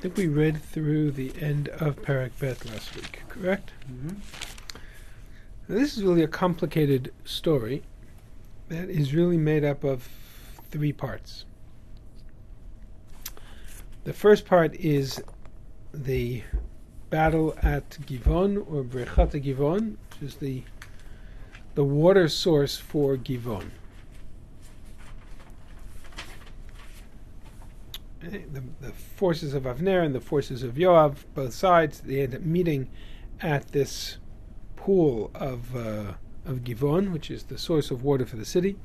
think we read through the end of Perek Bet last week, correct? Mm-hmm. Now, this is really a complicated story that is really made up of three parts. The first part is the battle at Givon, or Brechat Givon, which is the water source for Givon. The forces of Avner and the forces of Yoav, both sides, they end up meeting at this pool of Givon, which is the source of water for the city.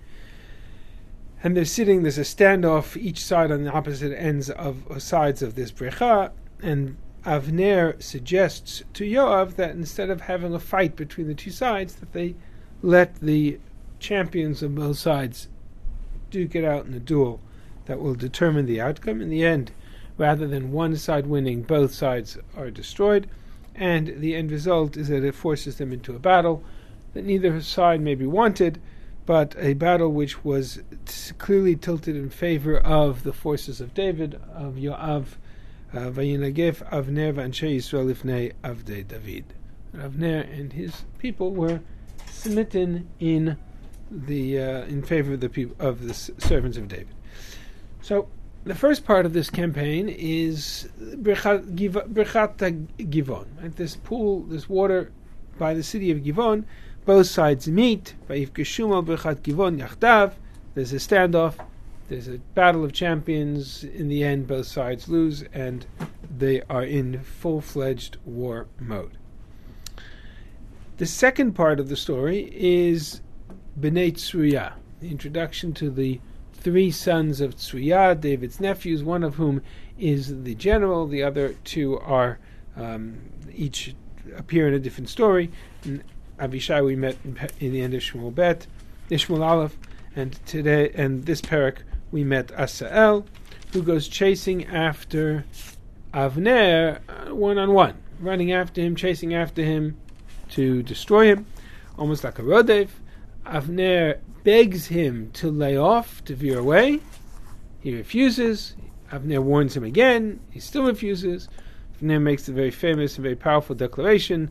And there's a standoff, each side on the opposite ends of sides of this brecha, and Avner suggests to Yoav that instead of having a fight between the two sides, that they let the champions of both sides duke it out in a duel that will determine the outcome. In the end, rather than one side winning, both sides are destroyed, and the end result is that it forces them into a battle that neither side maybe wanted, but a battle which was clearly tilted in favor of the forces of David, of Yoav, Vayinagef Avner v'Anshe Yisrael Lifnei Avdei David. Avner and his people were smitten in favor of the people of the servants of David. So the first part of this campaign is Brechat Givon, right? This pool, this water by the city of Givon. Both sides meet. Vayifkeshum al Brechat Givon yachdav. There's a standoff. There's a battle of champions. In the end, both sides lose, and they are in full-fledged war mode. The second part of the story is Bnei Tzruya, the introduction to the three sons of Tzruya, David's nephews, one of whom is the general. The other two are each appear in a different story. In Avishai we met in the end of Shmuel Bet, Shmuel Aleph, and this parak we met Asael, who goes chasing after Avner one-on-one, running after him, chasing after him to destroy him, almost like a Rodev. Avner begs him to lay off, to veer away. He refuses. Avner warns him again. He still refuses. Avner makes the very famous and very powerful declaration,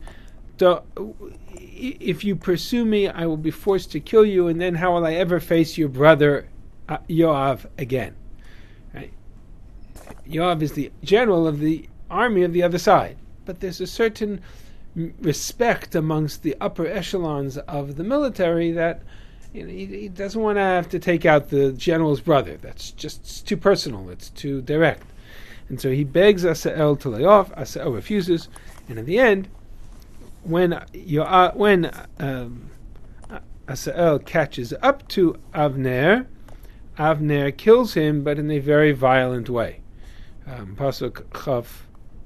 if you pursue me, I will be forced to kill you, and then how will I ever face your brother Yoav again? Right? Yoav is the general of the army of the other side, but there's a certain respect amongst the upper echelons of the military that he doesn't want to have to take out the general's brother. That's just too personal. It's too direct. And so he begs Asael to lay off. Asael refuses, and in the end, when Asael catches up to Avner, Avner kills him, but in a very violent way. Pasuk Chaf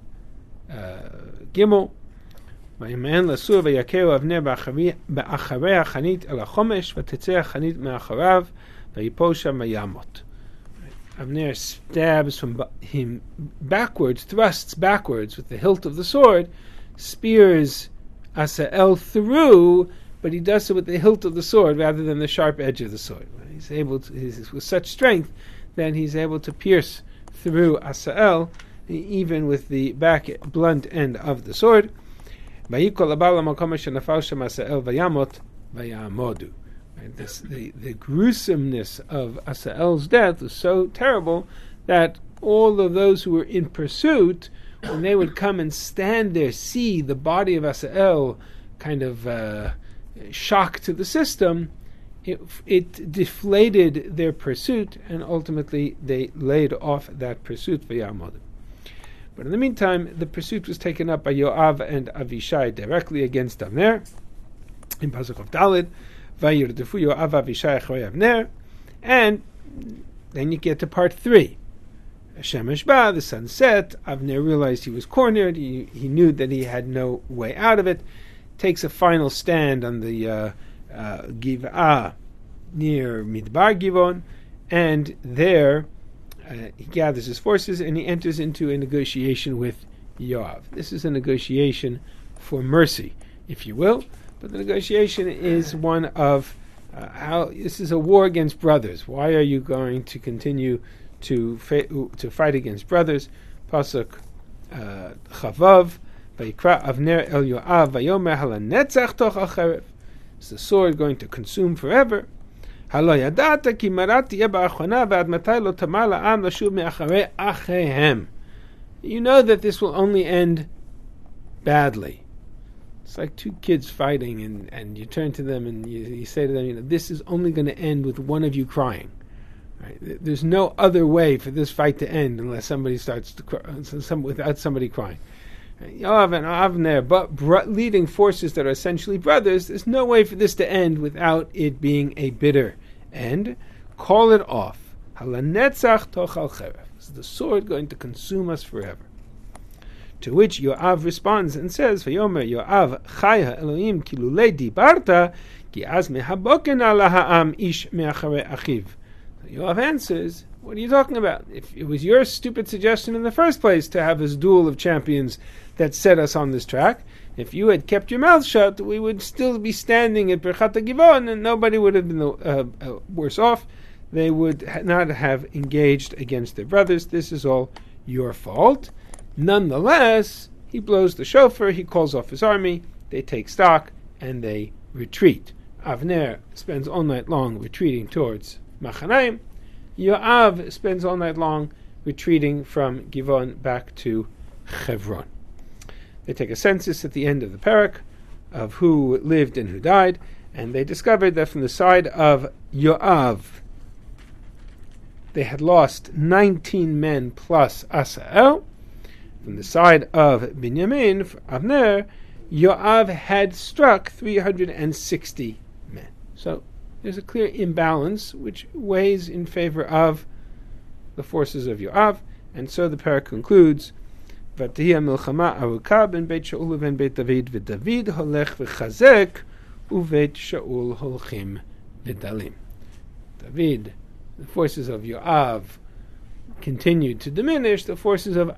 Gimel. וימאן לסור ויכהו אבנר באחרי החנית אל החומש ותצא החנית מאחריו ויפול שם וימות. Avner stabs from him backwards, thrusts backwards with the hilt of the sword, spears Asael through, but he does so with the hilt of the sword rather than the sharp edge of the sword. He's with such strength that he's able to pierce through even with the blunt end of the sword. The gruesomeness of Asael's death was so terrible that all of those who were in pursuit, when they would come and stand there, see the body of Asael kind of shock to the system, it deflated their pursuit, and ultimately they laid off that pursuit. But in the meantime, the pursuit was taken up by Yoav and Avishai directly against Avner. In Pasuk of Daled, Vayirdefu Yoav Avishai Achroy Avner, and then you get to part 3. Shemesh Ba, the sun set. Avner realized he was cornered. He knew that he had no way out of it. Takes a final stand on the Giv'ah near Midbar Givon, and there he gathers his forces and he enters into a negotiation with Yoav. This is a negotiation for mercy, if you will, but the negotiation is one of how this is a war against brothers. Why are you going to continue to fight against brothers? Pasuk Chavav, Vayikra Avner El Yoav, Vayomer Halanetzach Toch Al Cherev. Is the sword going to consume forever? Halo Yadata Ki Marati Yeba Achona Vad Matai Lo Tamar La'am Lashuv Me'acharei Achehem. You know that this will only end badly. It's like two kids fighting, and you turn to them and you say to them, this is only going to end with one of you crying. Right? There's no other way for this fight to end unless somebody starts to cry, without somebody crying. Yoav and Avner, but leading forces that are essentially brothers, there's no way for this to end without it being a bitter end. Call it off. Halanetzach tochal cherev. Is the sword going to consume us forever? To which Yoav responds and says, Vayomer Yoav chaya Elohim kilulei dibarta ki az mehaboken ala ha'am ish me'acharei achiv. Yoav answers, what are you talking about? If it was your stupid suggestion in the first place to have this duel of champions that set us on this track, if you had kept your mouth shut, we would still be standing at Birchat HaGivon and nobody would have been worse off. They would not have engaged against their brothers. This is all your fault. Nonetheless, he blows the shofar, he calls off his army, they take stock, and they retreat. Avner spends all night long retreating towards Machanaim. Yoav spends all night long retreating from Givon back to Hebron. They take a census at the end of the parak of who lived and who died, and they discovered that from the side of Yoav, they had lost 19 men plus Asael. From the side of Binyamin, Avner, Yoav had struck 360 men. So there's a clear imbalance which weighs in favor of the forces of Yoav, and so the parak concludes, V'tihya milchama aruka ben Beit Shaul uven Beit David, v'David holech v'chazek, uVeit Shaul holchim v'dalim. David, the forces of Yoav continued to diminish. The forces of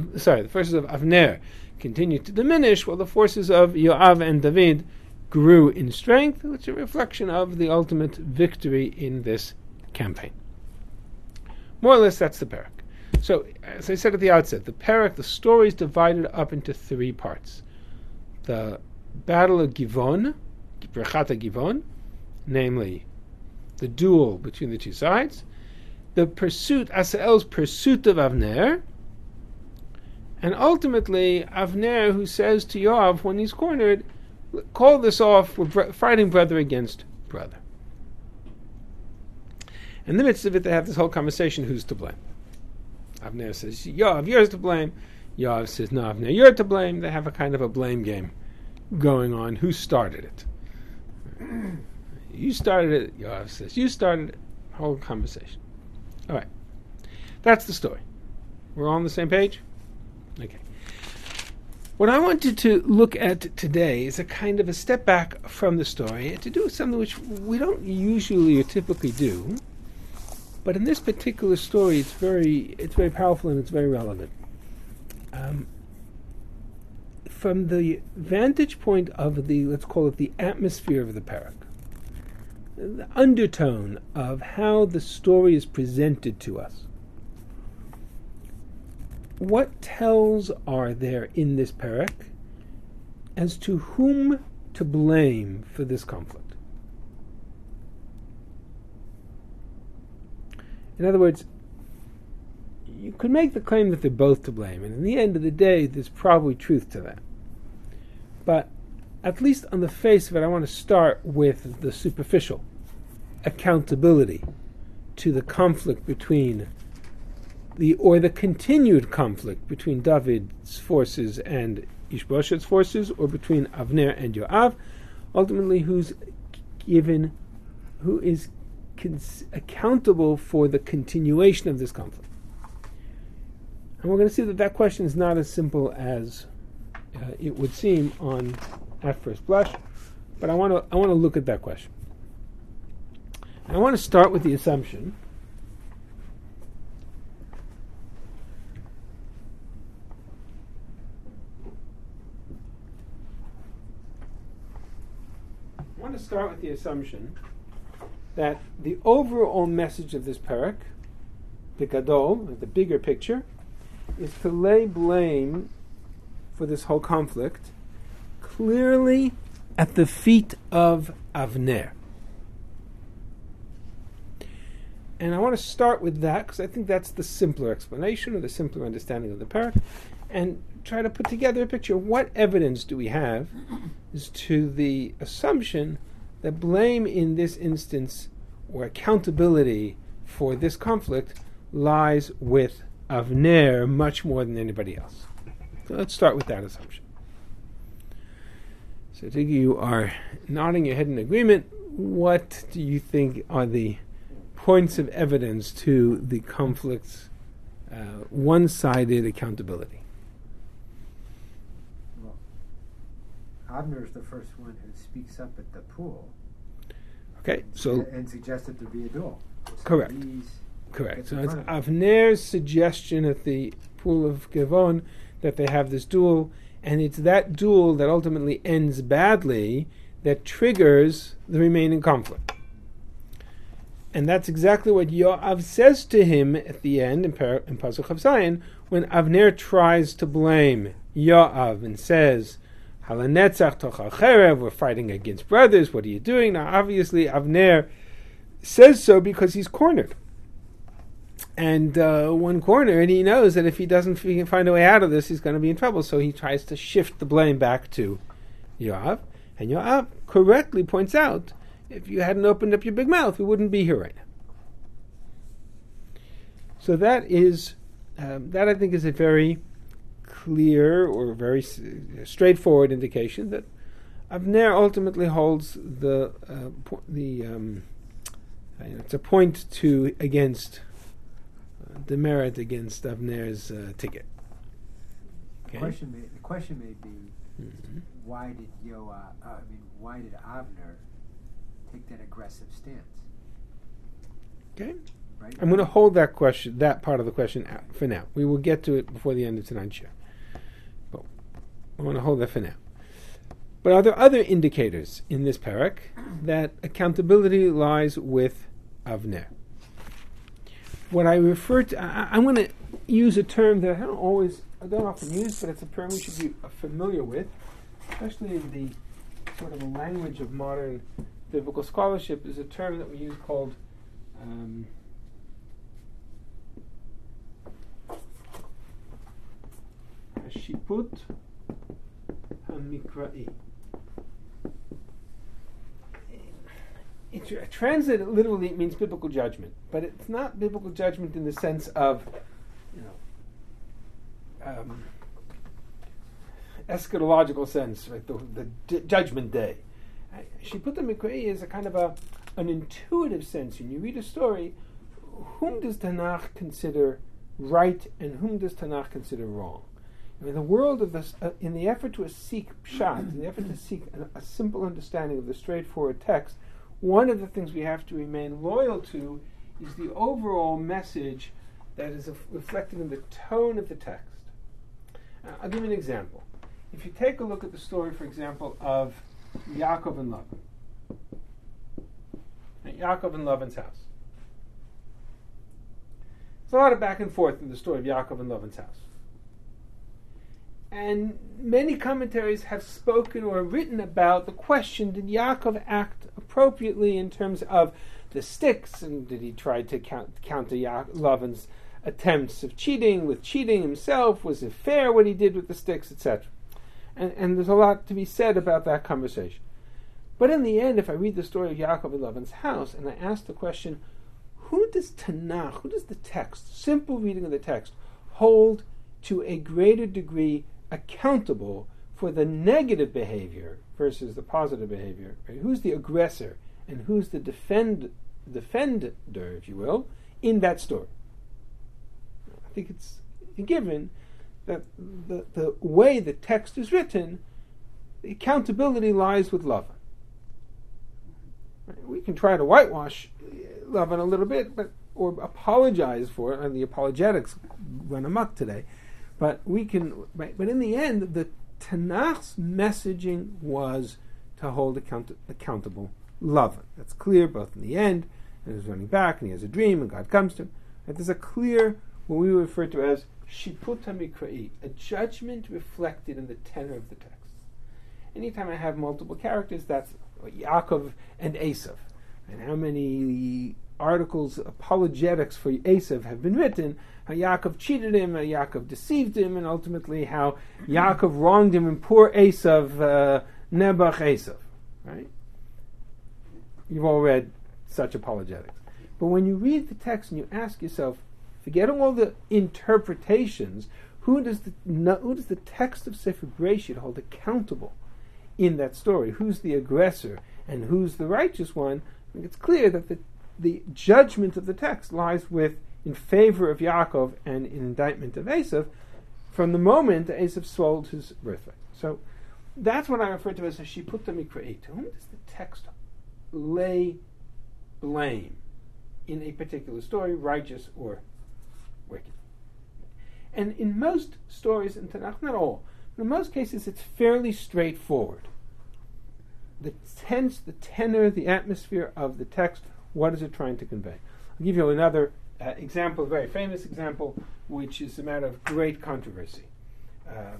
Avner continued to diminish, while the forces of Yoav and David grew in strength, which is a reflection of the ultimate victory in this campaign. More or less, that's the parak. So, as I said at the outset, the parak, the story is divided up into three parts. The Battle of Givon, Birchat HaGivon, namely the duel between the two sides, the pursuit, Asael's pursuit of Avner, and ultimately Avner, who says to Yoav when he's cornered, call this off, we're fighting brother against brother. In the midst of it, they have this whole conversation, who's to blame? Avner says, Yoav, you're to blame. Yoav says, no, Avner, you're to blame. They have a kind of a blame game going on. Who started it? You started it. Yoav says, you started it. Whole conversation. All right. That's the story. We're all on the same page? Okay. What I wanted to look at today is a kind of a step back from the story and to do something which we don't usually or typically do. But in this particular story, it's very powerful and it's very relevant. From the vantage point of the, let's call it the atmosphere of the parak, the undertone of how the story is presented to us, what tells are there in this parak as to whom to blame for this conflict? In other words, you could make the claim that they're both to blame, and in the end of the day, there's probably truth to that. But at least on the face of it, I want to start with the superficial accountability to the conflict between the continued conflict between David's forces and Ishbosheth's forces, or between Avner and Yoav, ultimately who is accountable for the continuation of this conflict. And we're going to see that question is not as simple as it would seem at first blush, but I want to look at that question. And I want to start with the assumption that the overall message of this parak, the gadol, the bigger picture, is to lay blame for this whole conflict clearly at the feet of Avner. And I want to start with that because I think that's the simpler explanation or the simpler understanding of the parak, and try to put together a picture. What evidence do we have as to the assumption that blame in this instance or accountability for this conflict lies with Avner much more than anybody else? So let's start with that assumption. So Tiggy, you are nodding your head in agreement. What do you think are the points of evidence to the conflict's one-sided accountability? Well, Avner is the first one who speaks up at the pool. Okay, so and suggests that there be a duel. So correct. Correct. So it's Avner's suggestion at the pool of Givon that they have this duel, and it's that duel that ultimately ends badly that triggers the remaining conflict. And that's exactly what Yoav says to him at the end in Pasuk of Zion, when Avner tries to blame Yoav and says, Halanetzach tochal cherev, we're fighting against brothers, what are you doing? Now obviously Avner says so because he's cornered. And one corner, and he knows that if he doesn't find a way out of this, he's going to be in trouble. So he tries to shift the blame back to Yoav. And Yoav correctly points out, if you hadn't opened up your big mouth, we wouldn't be here right now. So that is, that I think is a very clear or very straightforward indication that Avner ultimately holds it's a point to against the merit against Avner's ticket. Okay? The question may be, why did Avner take that aggressive stance? Okay, right? I'm going to hold that question, that part of the question, out for now. We will get to it before the end of tonight's show, but I want to hold that for now. But are there other indicators in this parak that accountability lies with Avner? What I refer to, I'm going to use a term that I don't often use, but it's a term we should be familiar with, especially in the sort of a language of modern biblical scholarship, is a term that we use called Hashiput HaMikra'i. Translated literally, it means biblical judgment, but it's not biblical judgment in the sense of, eschatological sense, right? The judgment day. Shiput HaMikra'i is a kind of an intuitive sense. When you read a story, whom does Tanakh consider right and whom does Tanakh consider wrong? In the world of this, in the effort to seek pshat, in the effort to seek a simple understanding of the straightforward text, one of the things we have to remain loyal to is the overall message that is reflected in the tone of the text. I'll give you an example. If you take a look at the story, for example, of Yaakov and Lavan. Yaakov and Lavan's house. There's a lot of back and forth in the story of Yaakov and Lavan's house. And many commentaries have spoken or written about the question, did Yaakov act appropriately in terms of the sticks, and did he try to counter Lavan's attempts of cheating with cheating himself? Was it fair what he did with the sticks, etc.? And there's a lot to be said about that conversation. But in the end, if I read the story of Yaakov and Lavan's house, and I ask the question, who does Tanakh, who does the text, simple reading of the text, hold to a greater degree accountable for the negative behavior versus the positive behavior? Right? Who's the aggressor and who's the defender, if you will, in that story? I think it's a given that the way the text is written, the accountability lies with Lavan. Right? We can try to whitewash Lavan a little bit, or apologize for it, and the apologetics run amok today. But we can. Right, but in the end, the Tanakh's messaging was to hold accountable Lavan. That's clear both in the end, and he's running back, and he has a dream, and God comes to him. Right, there's a clear, what we refer to as shiputa mikra'i, a judgment reflected in the tenor of the text. Anytime I have multiple characters, that's Yaakov and Esav. And how many articles, apologetics for Esav have been written, how Yaakov cheated him, how Yaakov deceived him, and ultimately how Yaakov wronged him, and poor Esav, Nebuch Esav. Right? You've all read such apologetics. But when you read the text and you ask yourself, forgetting all the interpretations, who does the text of Sefer Bereshit hold accountable in that story? Who's the aggressor and who's the righteous one? I think it's clear that the judgment of the text lies in favor of Yaakov and in indictment of Esav from the moment that Esav sold his birthright. So that's what I refer to as a shiputa mikra'i. To whom does the text lay blame in a particular story, righteous or wicked? And in most stories in Tanakh, not all, but in most cases it's fairly straightforward. The tense, the tenor, the atmosphere of the text, what is it trying to convey? I'll give you another example, a very famous example, which is a matter of great controversy. I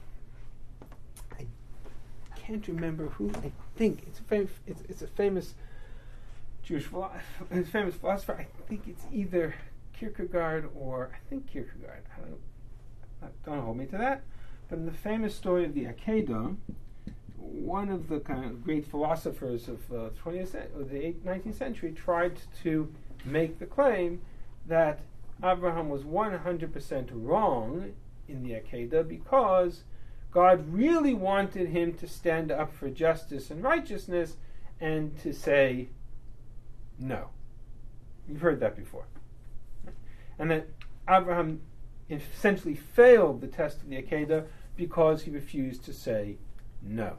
can't remember who. I think it's a famous Jewish philosopher. I think it's either Kierkegaard or Kierkegaard. Don't hold me to that. But in the famous story of the Akedah, one of the kind of great philosophers of the 19th century tried to make the claim that Abraham was 100% wrong in the Akedah because God really wanted him to stand up for justice and righteousness and to say no. You've heard that before. And that Abraham essentially failed the test of the Akedah because he refused to say no.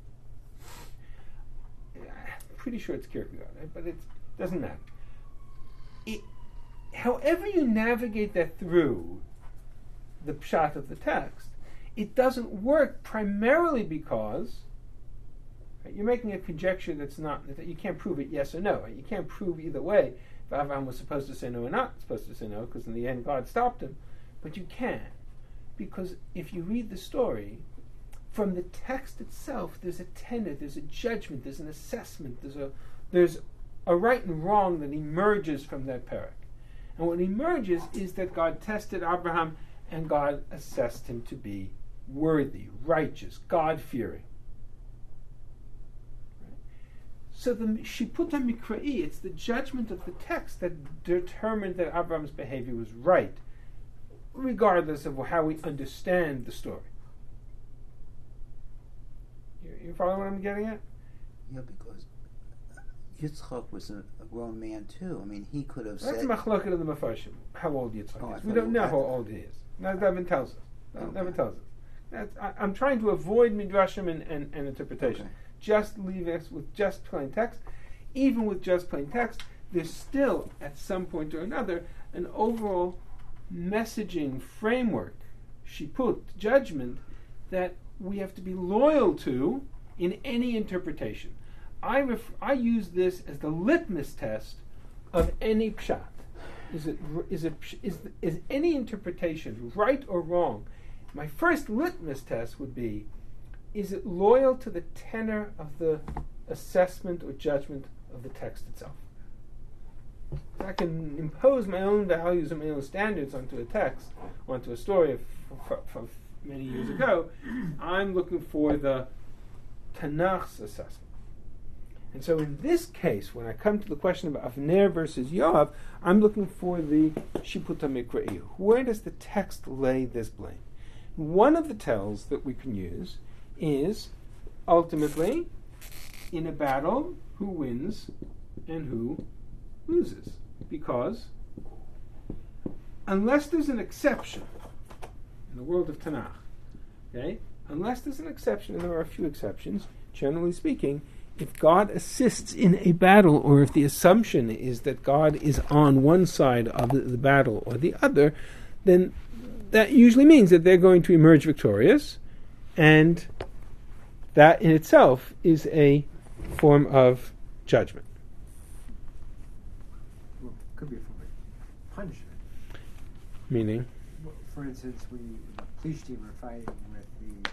I'm pretty sure it's Kierkegaard, right? But it doesn't matter. However you navigate that through the pshat of the text, it doesn't work primarily because you're making a conjecture that you can't prove it yes or no. You can't prove either way if Abraham was supposed to say no or not supposed to say no, because in the end God stopped him. But you can, because if you read the story, from the text itself, there's a tenor, there's a judgment, there's an assessment, there's a right and wrong that emerges from that parak. And what emerges is that God tested Abraham and God assessed him to be worthy, righteous, God-fearing. Right? So the shiputa mikra'i, it's the judgment of the text that determined that Abraham's behavior was right, regardless of how we understand the story. You follow what I'm getting at? Yeah, because Yitzchak was a grown man too. I mean, he could have That's said... That's machloket of the Mefarshim, how old Yitzchak is. We don't know how old he is. That never tells us. That never tells us. I'm trying to avoid midrashim and interpretation. Okay. Just leave us with just plain text. Even with just plain text, there's still, at some point or another, an overall messaging framework, shiput, judgment, that we have to be loyal to in any interpretation. I use this as the litmus test of any pshat. Is any interpretation right or wrong? My first litmus test would be, is it loyal to the tenor of the assessment or judgment of the text itself? I can impose my own values and my own standards onto a text, onto a story from many years ago. I'm looking for the Tanakh's assessment. And so in this case, when I come to the question of Avner versus Yoav, I'm looking for the shiputa mikra'i. Where does the text lay this blame? One of the tells that we can use is, ultimately, in a battle, who wins and who loses. Because unless there's an exception in the world of Tanakh, okay, unless there's an exception, and there are a few exceptions, generally speaking, if God assists in a battle, or if the assumption is that God is on one side of the battle or the other, then that usually means that they're going to emerge victorious, and that in itself is a form of judgment. Well, could be a form of punishment. Meaning? for instance, the police team are fighting with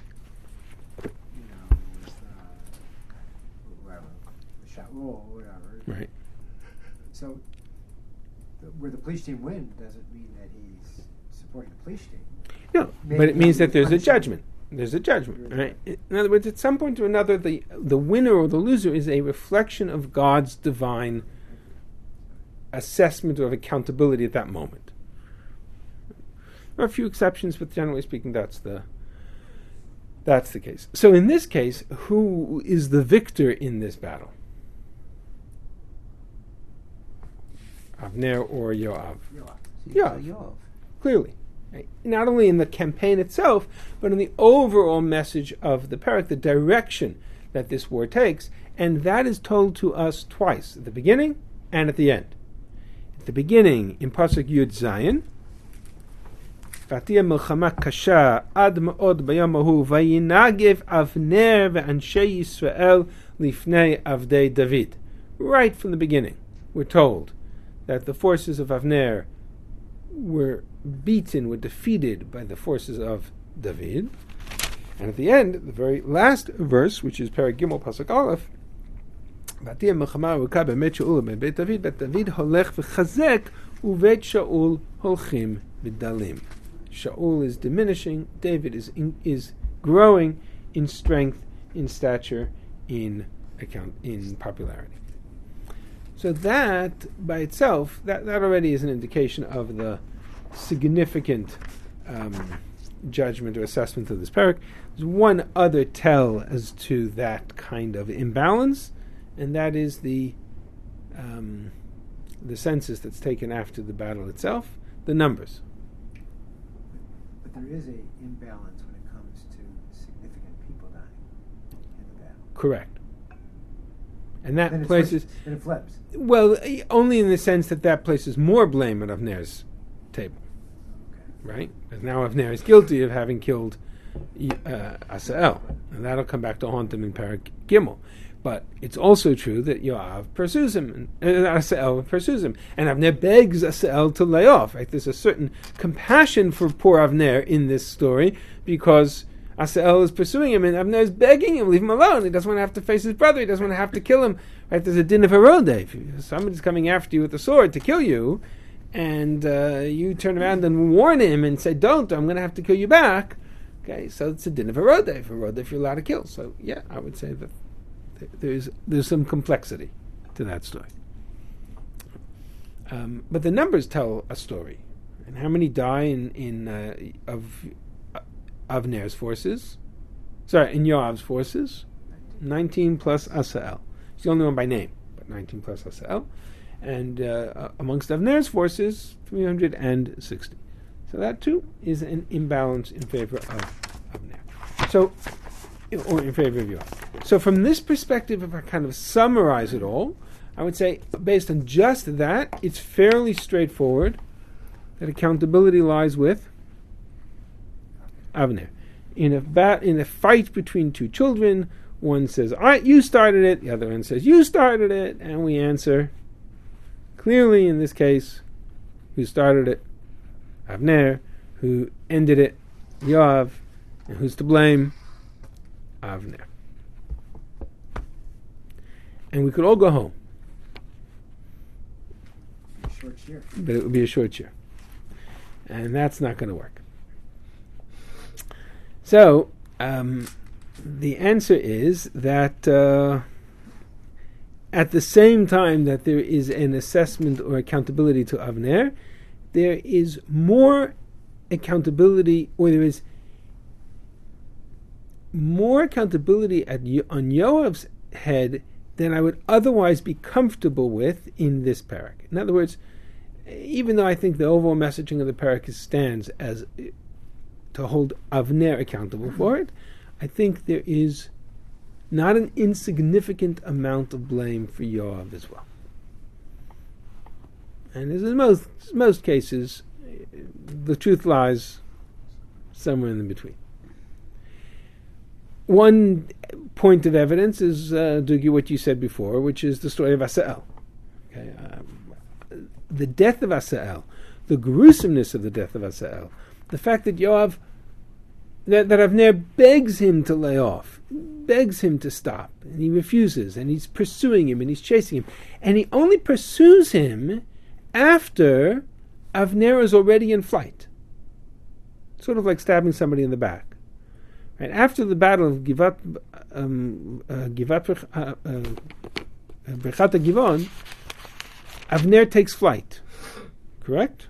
whoever, the Shaul or whatever. Right. So, where the police team wins doesn't mean that he's supporting the police team. No, but it means that there's a judgment. There's a judgment, right? In other words, at some point or another, the winner or the loser is a reflection of God's divine assessment of accountability at that moment. There are a few exceptions, but generally speaking, that's the case. So in this case, who is the victor in this battle? Avner or Yoav? Yoav. Clearly. Right? Not only in the campaign itself, but in the overall message of the parak, the direction that this war takes, and that is told to us twice, at the beginning and at the end. At the beginning, in Pasuk Yud Zayin, Vatiyah milchama kasha ad ma'od bayom hahu vayinagev Avner ve'anshei Yisrael lifnei avdei David. Right from the beginning, we're told that the forces of Avner were defeated by the forces of David. And at the end, the very last verse, which is Perek Gimel Pasuk Aleph, Vatiyah milchama aruka be'met Shaul u'beit David, bet David holech v'chazek u'beit Shaul holchim b'dalim. Shaul is diminishing, David is growing in strength, in stature, in popularity. So that by itself, that already is an indication of the significant judgment or assessment of this parak. There's one other tell as to that kind of imbalance, and that is the census that's taken after the battle itself, the numbers. But there is an imbalance when it comes to significant people dying in the battle. Correct. And that Then places... Then it flips. Well, only in the sense that places more blame at Avner's table. Okay. Right? Because now Avner is guilty of having killed Asael. And that'll come back to haunt him in Perek Gimel. But it's also true that Yoav pursues him, and Asael pursues him. And Avner begs Asael to lay off. Right? There's a certain compassion for poor Avner in this story, because Asael is pursuing him, and Avner is begging him, leave him alone. He doesn't want to have to face his brother. He doesn't want to have to kill him. Right? There's a din of Herodeh. If somebody's coming after you with a sword to kill you, and you turn around and warn him and say, don't, I'm going to have to kill you back. Okay, so it's a din of Herodeh. For Herodeh, if you're allowed to kill. So, yeah, I would say that there's some complexity to that story. But the numbers tell a story. And how many die of Avner's forces? Sorry, in Yoav's forces? 19 plus Asael. He's the only one by name, but 19 plus Asael. And amongst Avner's forces, 360. So that too is an imbalance in favor of Avner. So, or in favor of Yoav. So from this perspective, if I kind of summarize it all, I would say, based on just that, it's fairly straightforward that accountability lies with Avner. In a fight between two children, one says, you started it, the other one says, you started it, and we answer, clearly in this case, who started it? Avner. Who ended it? Yoav. And who's to blame? Avner. And we could all go home. Short year. But it would be a short year. And that's not going to work. So, the answer is that at the same time that there is an assessment or accountability to Avner, there is more accountability, or there is more accountability on Yoav's head than I would otherwise be comfortable with in this parak. In other words, even though I think the overall messaging of the parak stands as to hold Avner accountable for it, I think there is not an insignificant amount of blame for Yoav as well. And as in most cases, the truth lies somewhere in between. One point of evidence is, Dugi, what you said before, which is the story of Asael. Okay, the death of Asael, the gruesomeness of the death of Asael, the fact that Yoav, that Avner begs him to lay off, begs him to stop, and he refuses, and he's pursuing him, and he's chasing him, and he only pursues him after Avner is already in flight. Sort of like stabbing somebody in the back. Right after the battle of Birchat Givon, Avner takes flight. Correct?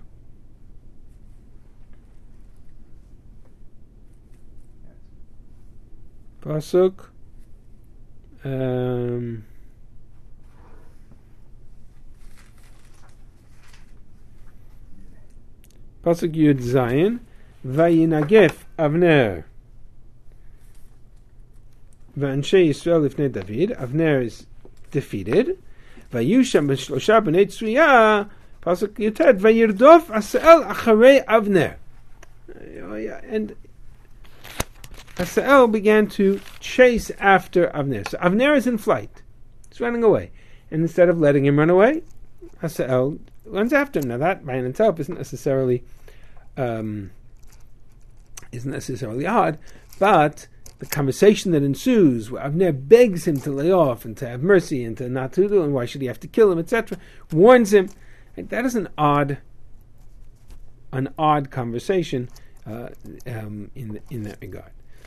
Pasuk. Pasuk Yud Zayin. Vayinagef Avner. V'anshei Yisrael lifnei David. Avner is defeated. Vayusham b'shlosha b'nei Tzruya. Pasuk Yutet. Vayirdof Asael acharei Avner. And Asael began to chase after Avner. So Avner is in flight. He's running away. And instead of letting him run away, Asael runs after him. Now that by itself isn't necessarily odd, but the conversation that ensues, where Avner begs him to lay off and to have mercy and to not to do, and why should he have to kill him, etc., warns him. That is an odd conversation in that regard.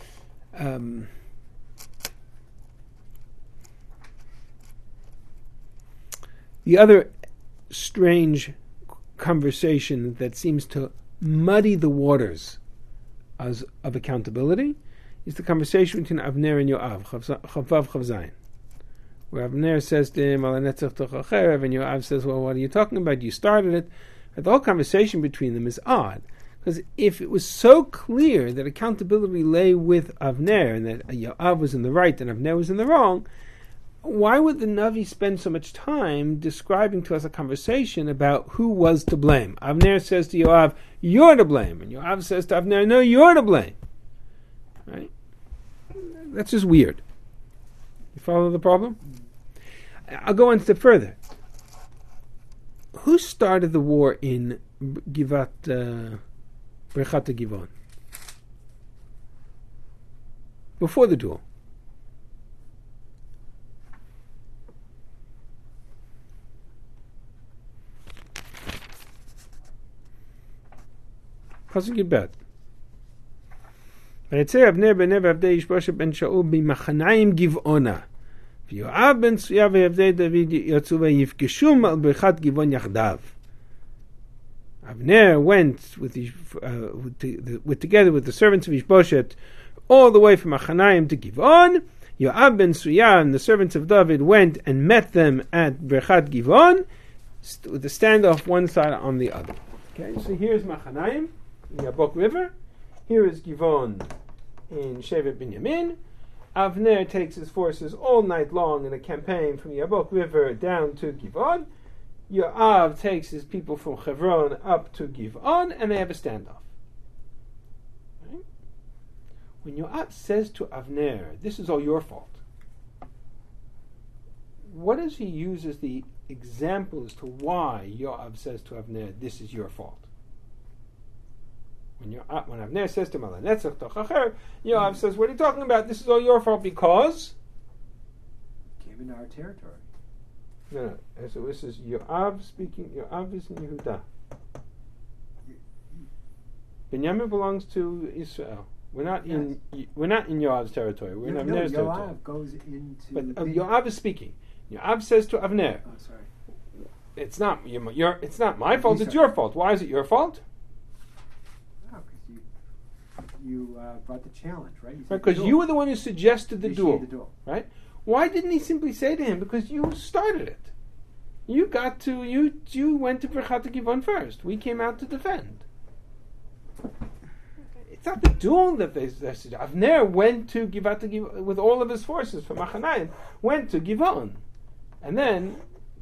The other strange conversation that seems to muddy the waters of accountability is the conversation between Avner and Yoav, Chavav Chavzayin, where Avner says to him, and Yoav says, well, what are you talking about? You started it. But the whole conversation between them is odd, because if it was so clear that accountability lay with Avner and that Yoav was in the right and Avner was in the wrong, why would the Navi spend so much time describing to us a conversation about who was to blame? Avner says to Yoav, you're to blame. And Yoav says to Avner, no, you're to blame. Right? That's just weird. You follow the problem? I'll go one step further. Who started the war in Birchat Givon? Before the duel. Pasuk Yud. ויצא אבנר בן נר ועבדי ישבושת בן שאול במחניים גבעונה. ויואב בן צרויה ועבדי דוד יצאו ויפגשום על ברכת גבעון יחדיו. Avner went together with the servants of Ishboshet all the way from Machanaim to Givon. Yoav ben Tzruya and the servants of David went and met them at Birchat Givon with the standoff one side on the other. Okay, so here's Machanaim in Yabok River. Here is Givon in Shevet Binyamin. Avner takes his forces all night long in a campaign from Yabok River down to Givon. Yoav takes his people from Hebron up to Givon, and they have a standoff. Right? When Yoav says to Avner, this is all your fault, what does he use as the example as to why Yoav says to Avner, this is your fault? When Avner says to him, Yoav says, what are you talking about? This is all your fault because? Came into our territory. No. So this is Yoav speaking. Yoav is in Yehuda. Binyamin belongs to Israel. We're not in Yoav's territory. We're in Avner's territory. Yoav goes into. But Yoav is speaking. Yoav says to Avner, "Oh, sorry. It's not it's not my fault. It's your fault. Why is it your fault? You brought the challenge, right? Because you were the one who suggested the duel, right? Why didn't he simply say to him, because you started it? You went to Birchat Givon first. We came out to defend. It's not the duel that they said. Avner went to Givat Givon with all of his forces from Machanaim, went to Givon. And then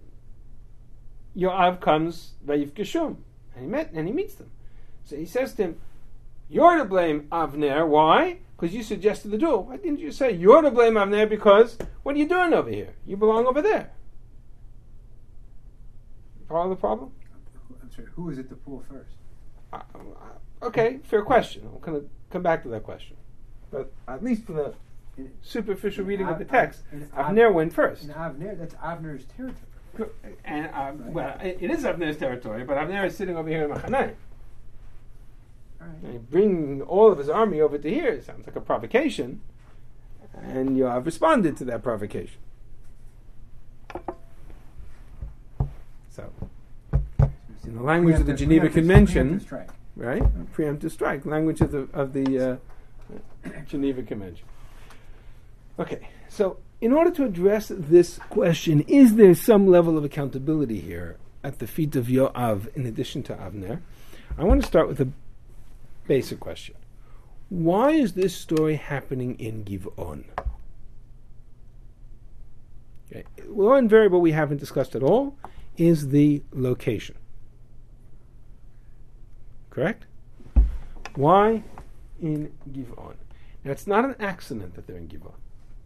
Yoav comes, Vayifgeshum, and he meets them. So he says to him, you're to blame, Avner. Why? Because you suggested the duel. Why didn't you say you're to blame, Avner, because what are you doing over here? You belong over there. Follow the problem? I'm sorry, who was it to pull first? Okay, fair question. I'm going to come back to that question. But at least for the superficial reading of the text, Avner went first. And Avner, that's Avner's territory. And well, it is Avner's territory, but Avner is sitting over here in Machanaim. Right. Bringing all of his army over to here sounds like a provocation, and Yoav responded to that provocation. So, in the language of the Geneva Convention, right? Preemptive strike, language of the Geneva Convention. Okay, so in order to address this question, is there some level of accountability here at the feet of Yoav in addition to Avner? I want to start with a basic question. Why is this story happening in Giv'on? Okay. One variable we haven't discussed at all is the location. Correct? Why in Giv'on? Now, it's not an accident that they're in Giv'on.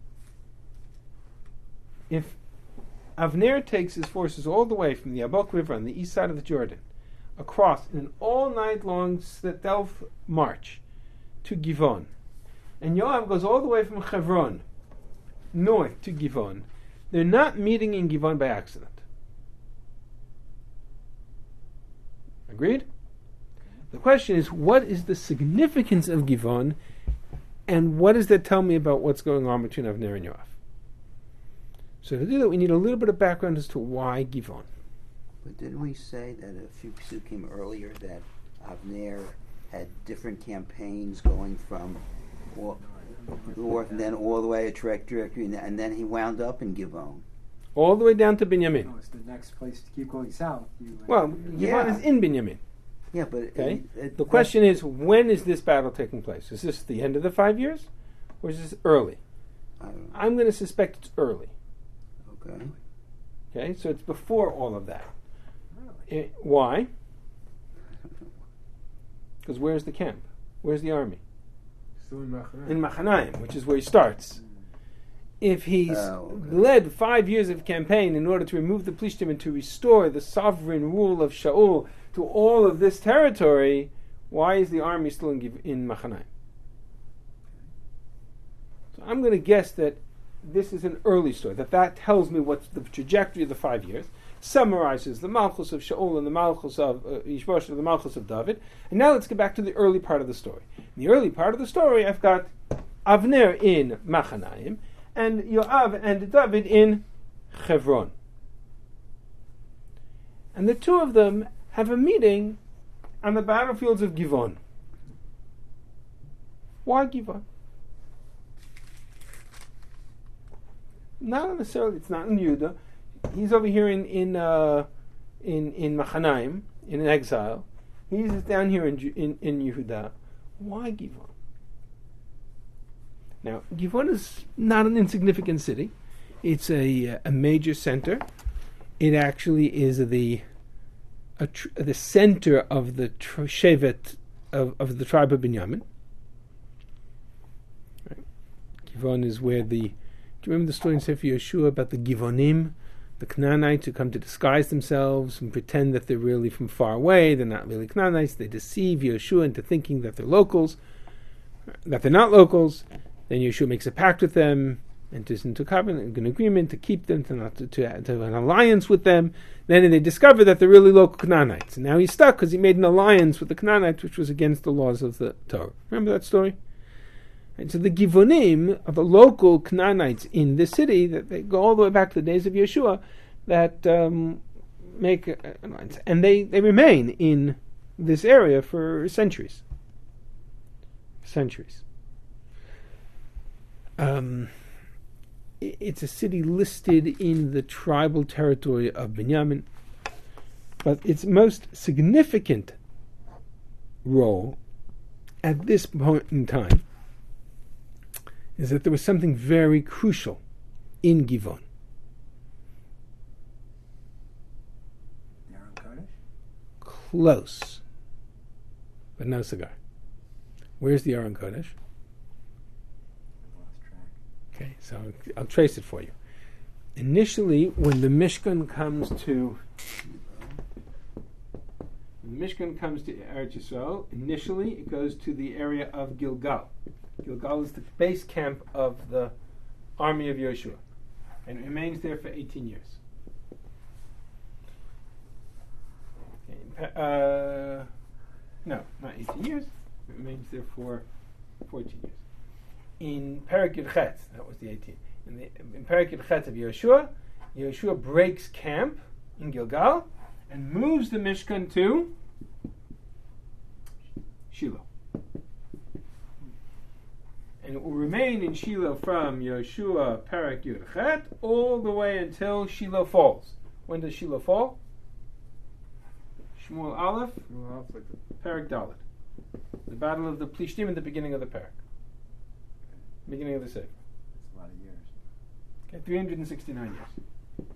If Avner takes his forces all the way from the Yabok River on the east side of the Jordan, across in an all-night-long stealth march to Giv'on, and Yoav goes all the way from Hebron north to Giv'on, they're not meeting in Giv'on by accident. Agreed? The question is, what is the significance of Giv'on, and what does that tell me about what's going on between Avner and Yoav? So to do that, we need a little bit of background as to why Giv'on. But didn't we say that a few psukim earlier that Avner had different campaigns going from north and then all the way a trajectory, and then he wound up in Giv'on? All the way down to Binyamin. No, it's the next place to keep going south. Giv'on is in Binyamin. Yeah, but okay. The question is, when is this battle taking place? Is this the end of the 5 years, or is this early? I'm going to suspect it's early. Okay. Okay, so it's before all of that. Why? Because where's the camp? Where's the army? Still in Machanaim. In Machanaim, which is where he starts. If he's led 5 years of campaign in order to remove the Plishtim and to restore the sovereign rule of Shaul to all of this territory, why is the army still in Machanaim? So I'm going to guess that this is an early story, that tells me what's the trajectory of the 5 years, summarizes the Malchus of Shaul and the Malchus of Yishbosheth and the Malchus of David. And now let's get back to the early part of the story. In the early part of the story, I've got Avner in Machanaim and Yoav and David in Hebron. And the two of them have a meeting on the battlefields of Giv'on. Why Giv'on? Not necessarily. It's not in Yehuda. He's over here in Machanaim, in exile. He's down here in Yehuda. Why Giv'on? Now, Giv'on is not an insignificant city. It's a major center. It actually is the center of the shevet of the tribe of Binyamin. Right. Giv'on is where do you remember the story in Sefer Yeshua about the Givonim, the Canaanites who come to disguise themselves and pretend that they're really from far away? They're not really Canaanites. They deceive Yeshua into thinking that they're locals, that they're not locals. Then Yeshua makes a pact with them, enters into an agreement to keep them, to have an alliance with them. Then they discover that they're really local Canaanites. And now he's stuck because he made an alliance with the Canaanites, which was against the laws of the Torah. Remember that story? And so the Givonim are the local Canaanites in this city that they go all the way back to the days of Yeshua that make an alliance. And they remain in this area for centuries. It's a city listed in the tribal territory of Binyamin, but its most significant role at this point in time is that there was something very crucial in Giv'on. The Aron Kodesh? Close, but no cigar. Where's the Aron Kodesh? Okay, so I'll trace it for you. Initially, when the Mishkan comes to When the Mishkan comes to Eretz Yisrael, initially it goes to the area of Gilgal. Gilgal is the base camp of the army of Yoshua, and it remains there for 18 years. No, not 18 years. It remains there for 14 years. In Perek Yud Chet, that was the 18. In Perek Yud Chet of Yoshua breaks camp in Gilgal and moves the Mishkan to Shiloh. And it will remain in Shiloh from Yoshua Perek Yud Chet all the way until Shiloh falls. When does Shiloh fall? Shmuel Aleph, Perek Dalet. The battle of the Plishtim in the beginning of the Perek. Beginning of the Sefer. That's a lot of years. Okay, 369 years.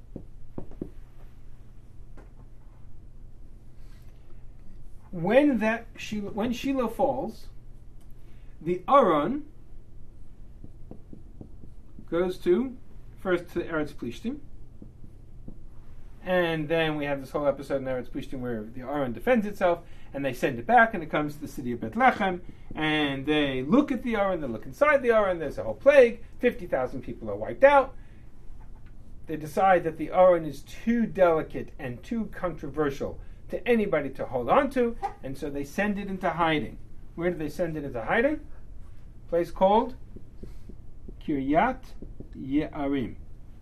When Shiloh falls, the Aron goes first to Eretz Plishtim, and then we have this whole episode in Eretz Plishtim where the Aron defends itself, and they send it back, and it comes to the city of Bethlehem, and they look at the Aron, they look inside the Aron, there's a whole plague, 50,000 people are wiped out. They decide that the Aron is too delicate and too controversial to anybody to hold on to, and so they send it into hiding. Where do they send it into hiding? A place called Kiryat Ye'arim.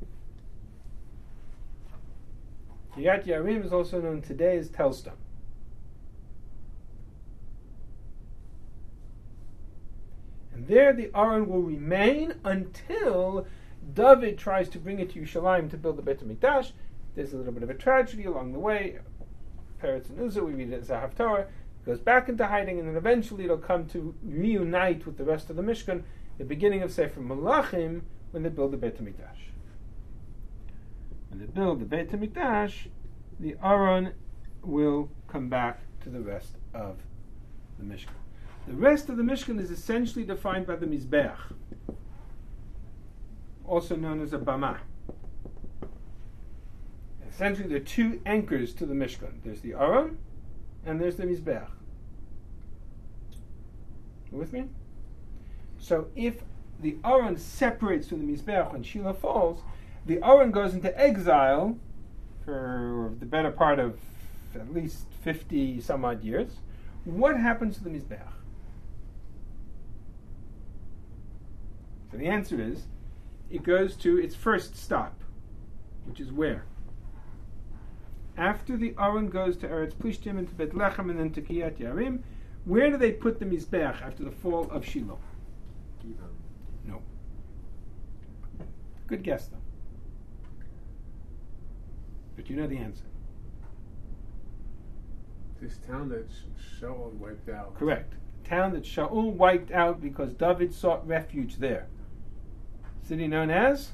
Kiryat Ye'arim is also known today as Telstone. And there the Aron will remain until David tries to bring it to Yerushalayim to build the Beit HaMikdash. There's a little bit of a tragedy along the way. Peretz and Uzzah, we read it as a Haftarah, goes back into hiding, and then eventually it'll come to reunite with the rest of the Mishkan, the beginning of Sefer Malachim, when they build the Beit HaMikdash. When they build the Beit HaMikdash, the Aron will come back to the rest of the Mishkan. The rest of the Mishkan is essentially defined by the Mizbeach, also known as a Bama. Essentially, there are two anchors to the Mishkan. There's the Aron, and there's the Mizbeach. You with me? So if the Aron separates from the Mizbeach when Shiloh falls, the Aron goes into exile for the better part of at least 50 some odd years. What happens to the Mizbeach? So the answer is, it goes to its first stop, which is where? After the Aron goes to Eretz Plishtim and to Bethlehem and then to Kiryat Ye'arim, where do they put the Mizbeach after the fall of Shiloh? Givon. No. Good guess, though. But you know the answer. This town that Shaul wiped out. Correct. Town that Shaul wiped out because David sought refuge there. City known as?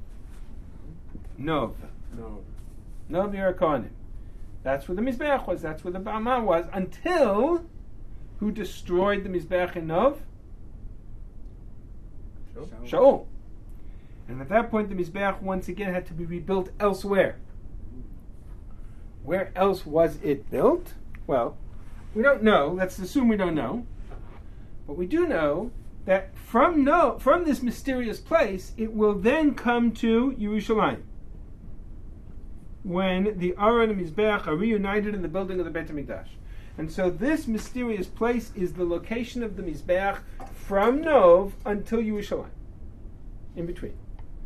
Nov. No. Nov Yerkonim. That's where the Mizbeach was. That's where the Bama was. Until who destroyed the Mizbeach in Nov? Shaul. And at that point, the Mizbeach once again had to be rebuilt elsewhere. Where else was it built? Well, we don't know. Let's assume we don't know. But we do know that from this mysterious place, it will then come to Yerushalayim, when the Aron and Mizbeach are reunited in the building of the Beit HaMikdash. And so this mysterious place is the location of the Mizbeach from Nov until Yerushalayim, in between.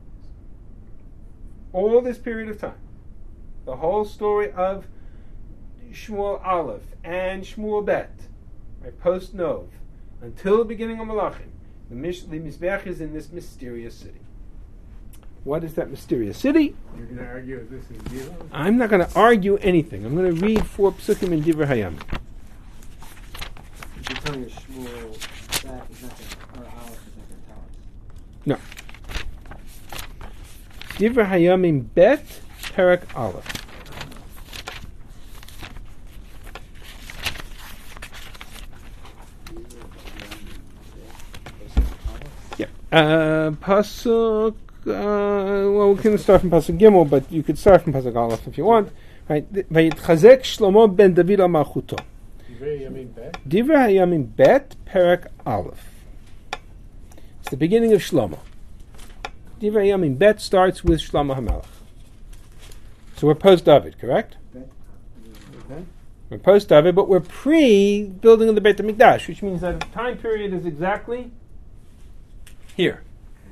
All this period of time. The whole story of Shmuel Aleph and Shmuel Bet, right, post Nov, until the beginning of Malachim, the Mizbeach is in this mysterious city. What is that mysterious city? You're going to argue if this is Givon? I'm not going to argue anything. I'm going to read 4 psukim in Divrei Hayam. You're telling us Shmuel that is not going to, or Aleph is not going to tell us. No. Divrei Hayamim Bet, Perek Aleph. Yeah. Pasuk. Well, we can start from Pasuk Gimel, but you could start from Pasuk Aleph if you want. Right? Vayitchazek Shlomo ben David al malchuto. Divrei Yamin Bet. Divrei Hayamim Bet Perek Aleph. It's the beginning of Shlomo. Divrei Hayamim Bet starts with Shlomo HaMelech. So we're post David, correct? Okay. We're post David, but we're pre building of the Beit HaMikdash, which means that the time period is exactly here.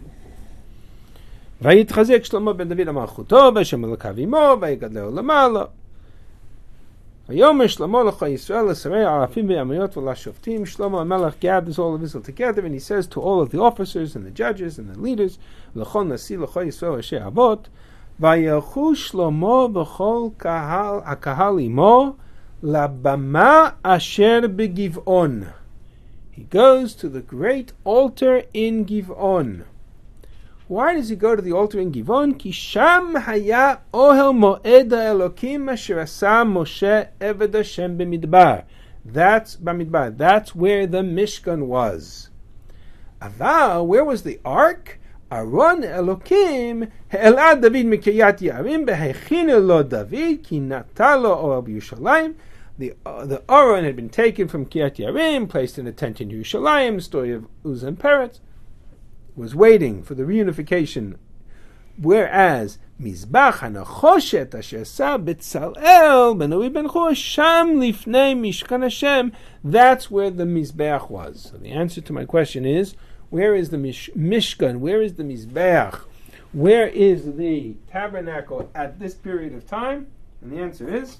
ויתחזק שלמה בן דוד למלכותו, והשם אלוקיו עמו, ויגדלהו למעלה. ויאמר שלמה לכל ישראל לשרי אלפים וימיות ולשופטים. Shlomo HaMelech gathers all of Israel together, and he says to all of the officers and the judges and the leaders, לכל נשיא לכל ישראל אשר אבות, וילכו שלמה וכל הקהל עמו לבמה אשר בגבעון. He goes to the great altar in Giv'on. Why does he go to the altar in Giv'on? Ki sham haya ohel mo'ed ha'elokim asher asa Moshe eved Hashem b'midbar. That's b'midbar. That's where the Mishkan was. Aval, where was the ark? Aron Elokim ha'elad David mikiyat Yarim b'hechinu lo David ki natalo ohel b'Yushalayim. The Aron had been taken from Kiryat Yarim, placed in a tent in Yerushalayim. The story of Uzzah and Peretz was waiting for the reunification. Whereas Mizbach HaNachoshet Asher Sa B'Tzalel Ben Uri Ben Chur Sham Lifnei Mishkan Hashem. That's where the Mizbeach was. So the answer to my question is, where is the Mishkan? Where is the Mizbeach? Where is the tabernacle at this period of time? And the answer is,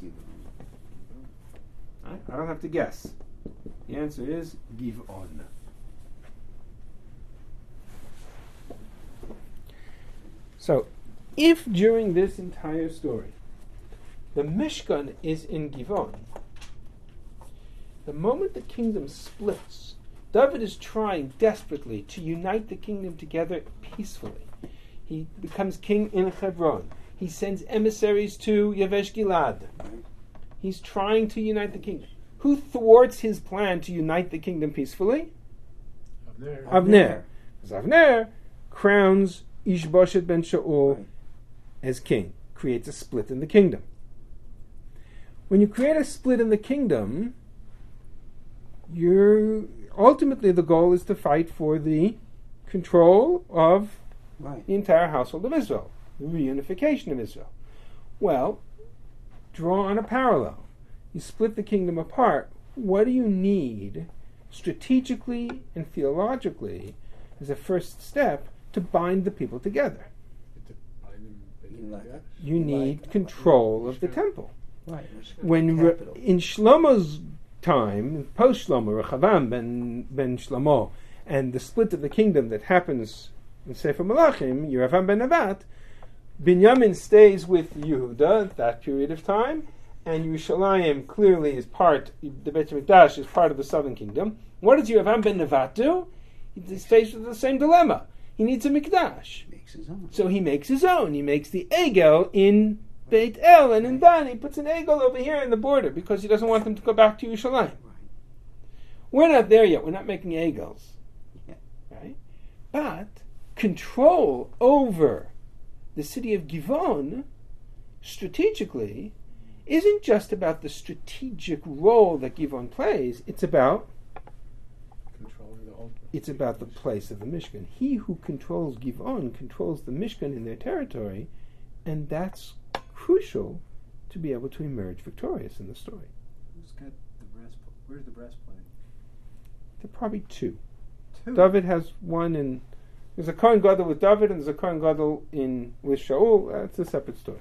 I don't have to guess. The answer is Giv'on. So, if during this entire story the Mishkan is in Giv'on, the moment the kingdom splits, David is trying desperately to unite the kingdom together peacefully. He becomes king in Hebron. He sends emissaries to Yavesh Gilad. He's trying to unite the kingdom. Who thwarts his plan to unite the kingdom peacefully? Avner. Because Avner crowns Ishbosheth ben Shaul as king, creates a split in the kingdom. When you create a split in the kingdom, ultimately the goal is to fight for the control of the entire household of Israel, the reunification of Israel. Well, draw on a parallel. You split the kingdom apart. What do you need strategically and theologically as a first step to bind the people together? You need control of the temple. Right. When in Shlomo's time, post Shlomo, Rechavam ben Shlomo, and the split of the kingdom that happens in Sefer Malachim, Yeravam ben Nevat, Binyamin stays with Yehuda at that period of time, and Yerushalayim clearly is part, the Beit HaMikdash is part of the southern kingdom. What does Yeravam ben Nevat do? He's faced with the same dilemma. He needs a Mikdash. So he makes his own. He makes the Egel in Beit El, and in Dan he puts an Egel over here in the border because he doesn't want them to go back to Yerushalayim. Right. We're not there yet. We're not making Egels. Yeah. Right? But control over the city of Givon, strategically, isn't just about the strategic role that Givon plays. It's about the place of the Mishkan. He who controls Givon controls the Mishkan in their territory, and that's crucial to be able to emerge victorious in the story. Who's got the breastplate? Where's the breastplate? There are probably two. David has one, and there's a Kohen Gadol with David, and there's a Kohen Gadol with Shaul. That's a separate story.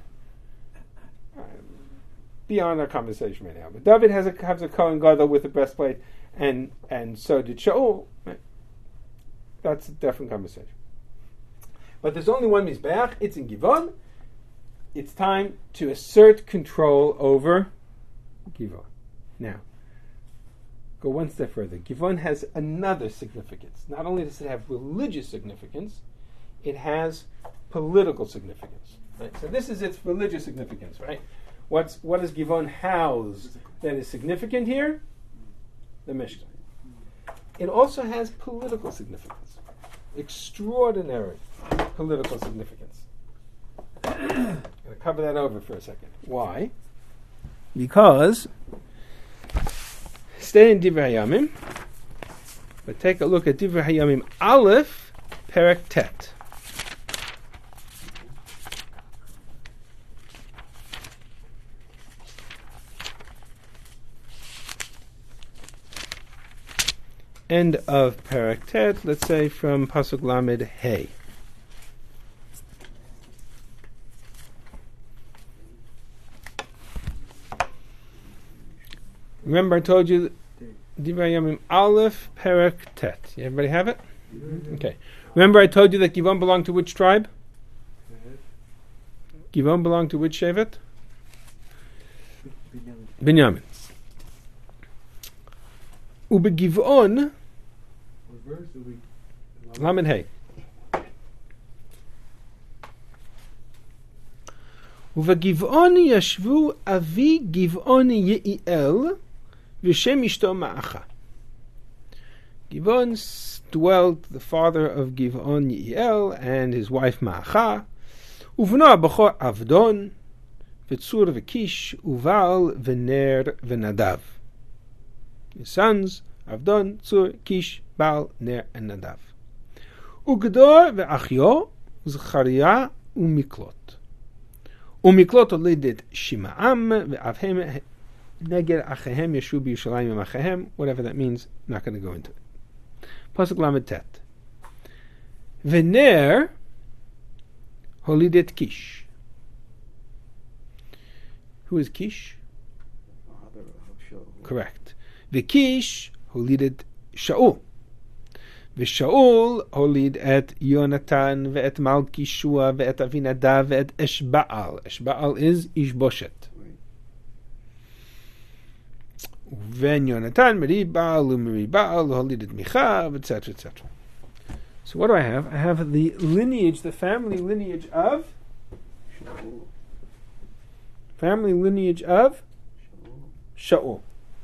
Beyond our conversation right now, but David has a Kohen Gadol with a breastplate, and so did Shaul. Right? That's a different conversation. But there's only one Mizbeach. It's in Givon. It's time to assert control over Givon. Now, go one step further. Givon has another significance. Not only does it have religious significance, it has political significance. Right? So this is its religious significance, right? What does Givon house that is significant here? The Mishkan. It also has political significance. Extraordinary political significance. I'm going to cover that over for a second. Why? because stay in Divrei Hayamim, but take a look at Divrei Hayamim Aleph, Perek Tet. End of Perek Tet, let's say from Pasuk Lamed Hey. Remember I told you Divrei Hayamim Aleph, Perek Tet. Everybody have it? Mm-hmm. Okay. Remember I told you that Givon belonged to which tribe? Givon belonged to which Shevet? Binyamin. Ube Givon, What verse do we? Lamed Hey. ובגבעון ישבו אבי גבעון יעיאל ושם אשתו מעכה. Givon dwelt the father of Givon Yiel and his wife Ma'acha, ובנו הבכור עבדון, וצור וקיש, ובעל ונר ונדב. His sons, Avdon, Tzur, Kish, Baal, Ner, and Nadav. Ugdor ve'achyo, Zechariah, umiklot. Umiklot olidit Shima'am, ve'avhem, Neger achehem, Yeshu b'Yushalayim achehem, whatever that means, not going to go into it. Pasuk Lamed Tet. Ve'ner, holidit Kish. Who is Kish? Father of Shaul. Correct. V'Kish holid Shaul. V'Shaul holid et Yonatan ve'et Malkishua ve'et Avinadav ve'et Eshba'al. Eshba'al is Ishboshet. Ven Yonatan meriba'al u'meriba'al holid et Micha, etc., etc. So what do I have? I have the lineage, the family lineage of Shaul. family lineage of Shaul.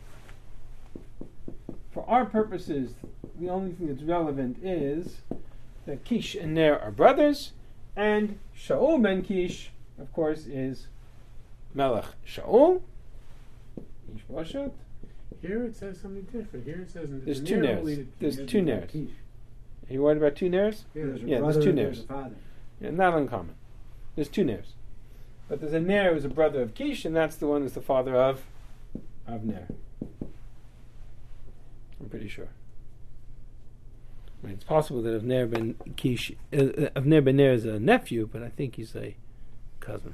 For our purposes, the only thing that's relevant is that Kish and Ner are brothers, and Shaul ben Kish, of course, is Melech Shaul. Ishboshet. Here it says something different. Here it says There's two Ners. There's two Ners. Are you worried about two Ners? Yeah, there's two Ners. Yeah, not uncommon. There's two Ners. But there's a Ner who's a brother of Kish, and that's the one who's the father of Ner. I'm pretty sure. I mean, it's possible that Avner ben Kish, Avner ben Ner is a nephew, but I think he's a cousin.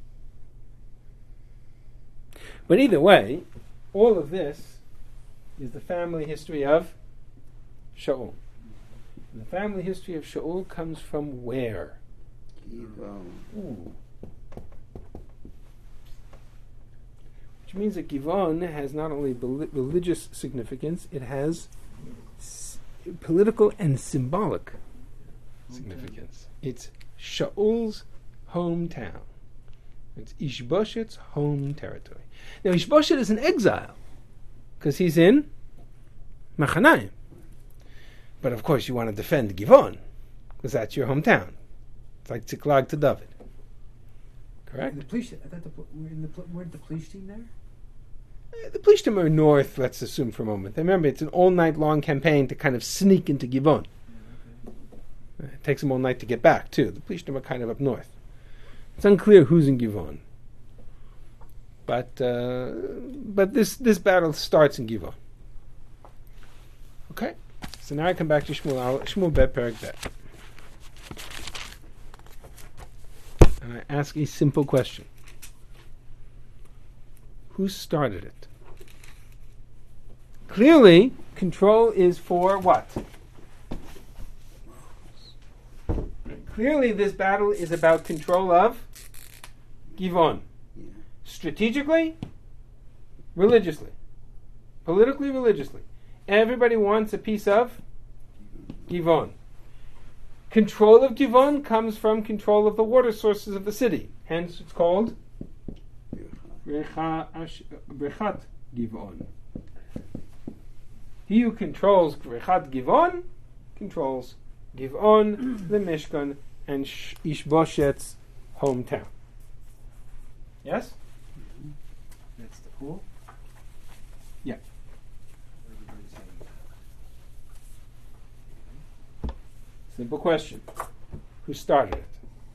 But either way, all of this is the family history of Shaul. And the family history of Shaul comes from where? Givon. Ooh. Which means that Givon has not only religious significance, it has political and symbolic significance. It's Shaul's hometown. It's Ishboshet's home territory. Now Ishboshet is in exile because he's in Machanaim. But of course you want to defend Givon because that's your hometown. It's like Ziklag to David. Correct? The police, I thought weren't the police team there? The Plishtim are north, let's assume for a moment. Remember, it's an all-night-long campaign to kind of sneak into Givon. It takes them all night to get back, too. The Plishtim are kind of up north. It's unclear who's in Givon. But this battle starts in Givon. Okay? So now I come back to Shmuel Bet Perek Bet. And I ask a simple question. Who started it? Clearly, control is for what? Clearly, this battle is about control of Givon. Yeah. Strategically, religiously. Politically, religiously. Everybody wants a piece of Givon. Control of Givon comes from control of the water sources of the city. Hence, it's called Brechat Givon. He who controls Brechat Givon controls Givon, the Mishkan, and Ishboshet's hometown. Yes? That's the pool? Yeah. Everybody's saying Simple question. Who started it?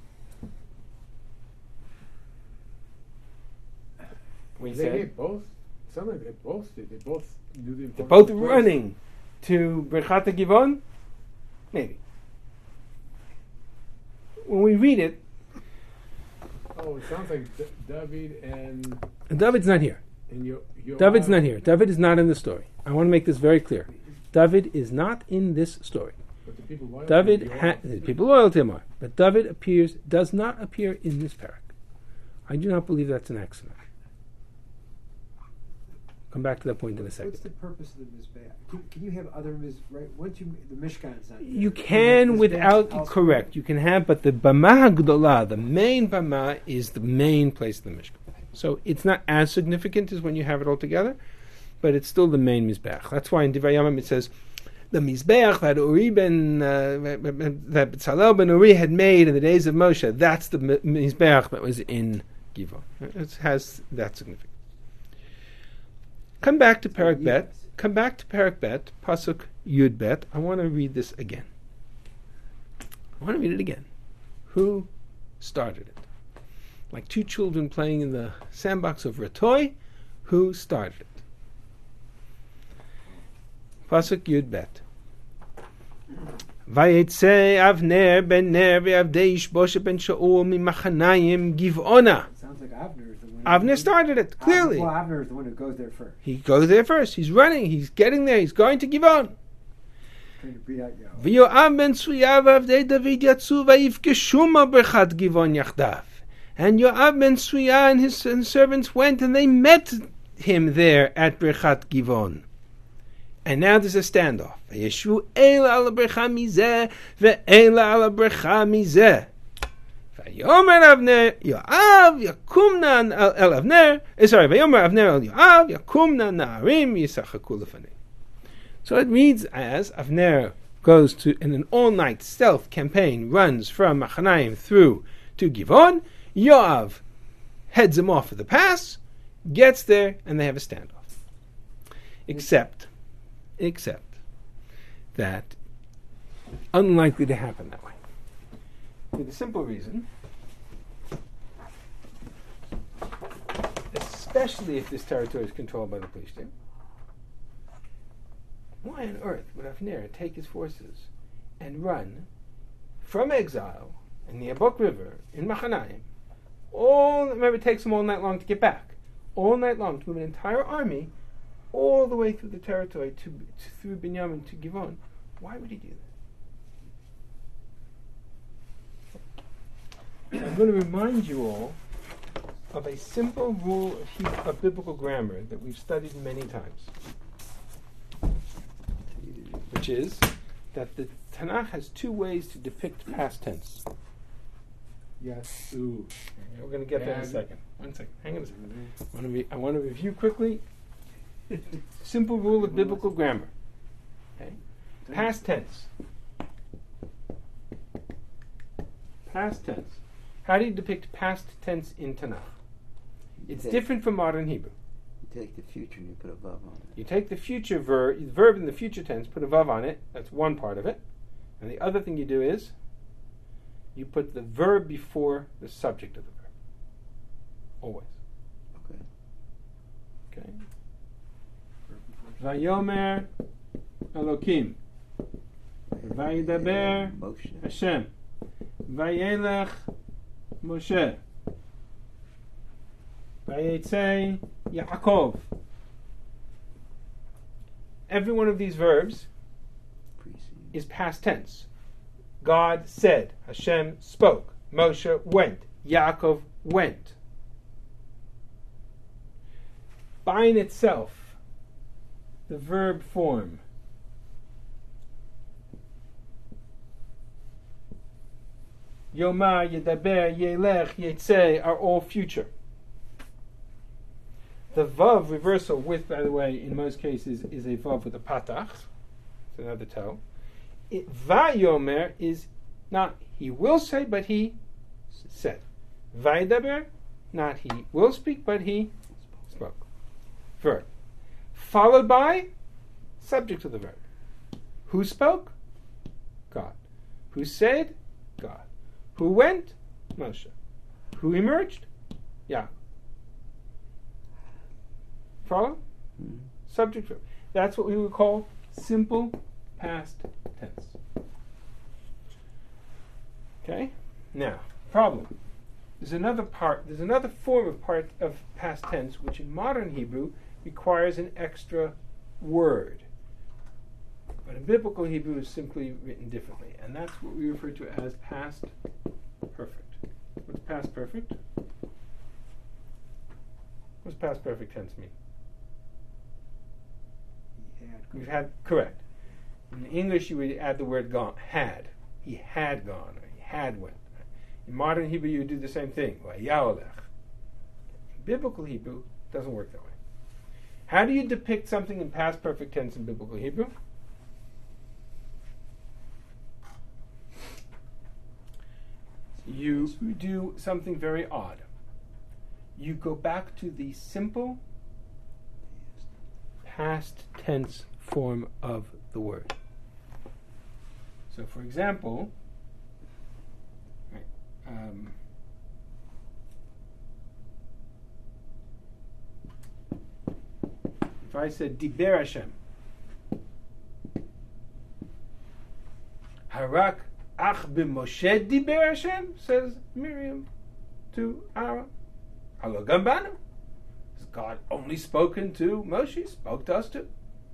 We They said did both. Some of it both did. They both knew the they're importance both of running to Birchat Givon? Maybe. When we read it, Oh, it sounds like David and David's not here. Yoav. David's not here. David is not in the story. I want to make this very clear. David is not in this story. But the people loyal David, to Yoav. the people loyal to him are, but David does not appear in this parak. I do not believe that's an accident. Come back to that point in a second. What's the purpose of the Mizbeach? Can you have other right? Once the Mishkan's not there, You can Mizbeach's without elsewhere. correct. You can have, but the Bama Gdolah, the main Bama, is the main place in the Mishkan. So it's not as significant as when you have it all together, but it's still the main Mizbeach. That's why in Divrei Yamim it says the Mizbeach that that Tzalel ben Uri had made in the days of Moshe. That's the Mizbeach that was in Givon. It has that significance. Come back to Parak Bet. Come back to Parak Bet, Pasuk Yud Bet. I want to read this again. I want to read it again. Who started it? Like two children playing in the sandbox of a toy. Who started it? Pasuk Yud Bet. Vayetze Avner ben Ner ve'avdei Ishbosheth ben Shaul mimachanayim Giv'ona. Sounds like Avner is the one. Avner started it, clearly. Well, Avner is the one who goes there first. He goes there first. He's running. He's getting there. He's going to Givon. Trying to beat out Yoav. V'yoav ben Tzuya v'avdei David yatzu v'yifgeshu ma'berchat Givon yachdav. And Yoav ben Tzuya and his servants went and they met him there at Berchat Givon. And now there's a standoff. V'yeshvu eila ala bercha mizeh ve'eila ala bercha mizeh. V'yomer Avner Yoav yakumna el Avner. V'yomer Avner el Yoav yakumna na'arim yisachaku lefanei. So it reads as Avner goes to in an all-night stealth campaign, runs from Machanaim through to Givon. Yoav heads him off of the pass, gets there, and they have a standoff. Except that unlikely to happen that way. For the simple reason, especially if this territory is controlled by the Plishtim, why on earth would Avner take his forces and run from exile in the Yabok River in Machanaim? Remember, it takes him all night long to get back. All night long to move an entire army all the way through the territory through Binyamin to Givon. Why would he do that? I'm going to remind you all of a simple rule of biblical grammar that we've studied many times, which is that the Tanakh has two ways to depict past tense. Yes. Ooh. We're going to get there in a second. 1 second. Hang on a second. I want to review quickly. Simple rule of biblical grammar. Okay. Past tense. Past tense. How do you depict past tense in Tanakh? It's different from modern Hebrew. You take the future and you put a vav on it. You take the future verb in the future tense, put a vav on it. That's one part of it. And the other thing you do is you put the verb before the subject of the verb. Always. Okay. Okay. Vayomer Elokim. Vayidaber Moshe. Hashem. Vayelech Moshe. Vayetze Yaakov. Every one of these verbs is past tense. God said, Hashem spoke, Moshe went, Yaakov went. By in itself, the verb form Yomar, Yedaber, Yelech, Yetzeh are all future. The vav reversal with, by the way, in most cases, is a vav with a patach. It's another toe. Vayomer is not he will say, but he said. Vaydaber, not he will speak, but he spoke. verb. Followed by subject of the verb. Who spoke? God. Who said? God. Who went? Moshe. Who emerged? Yaakov. Follow? Mm-hmm. Subject verb. That's what we would call simple past tense. Okay? Now, problem. There's another form of past tense which in modern Hebrew requires an extra word. But in biblical Hebrew is simply written differently. And that's what we refer to as past perfect. What's past perfect? What's past perfect tense mean? We've had, correct. In English you would add the word gone, had. He had gone, or he had went. In modern Hebrew you would do the same thing. In biblical Hebrew, it doesn't work that way. How do you depict something in past perfect tense in biblical Hebrew? You do something very odd. You go back to the simple past tense form of the word. So, for example, if I said Diber Hashem, Harak ach b'Moshe Diber Hashem, says Miriam to Aaron. Halo Gambanu. Has God only spoken to Moshe? Spoke to us too.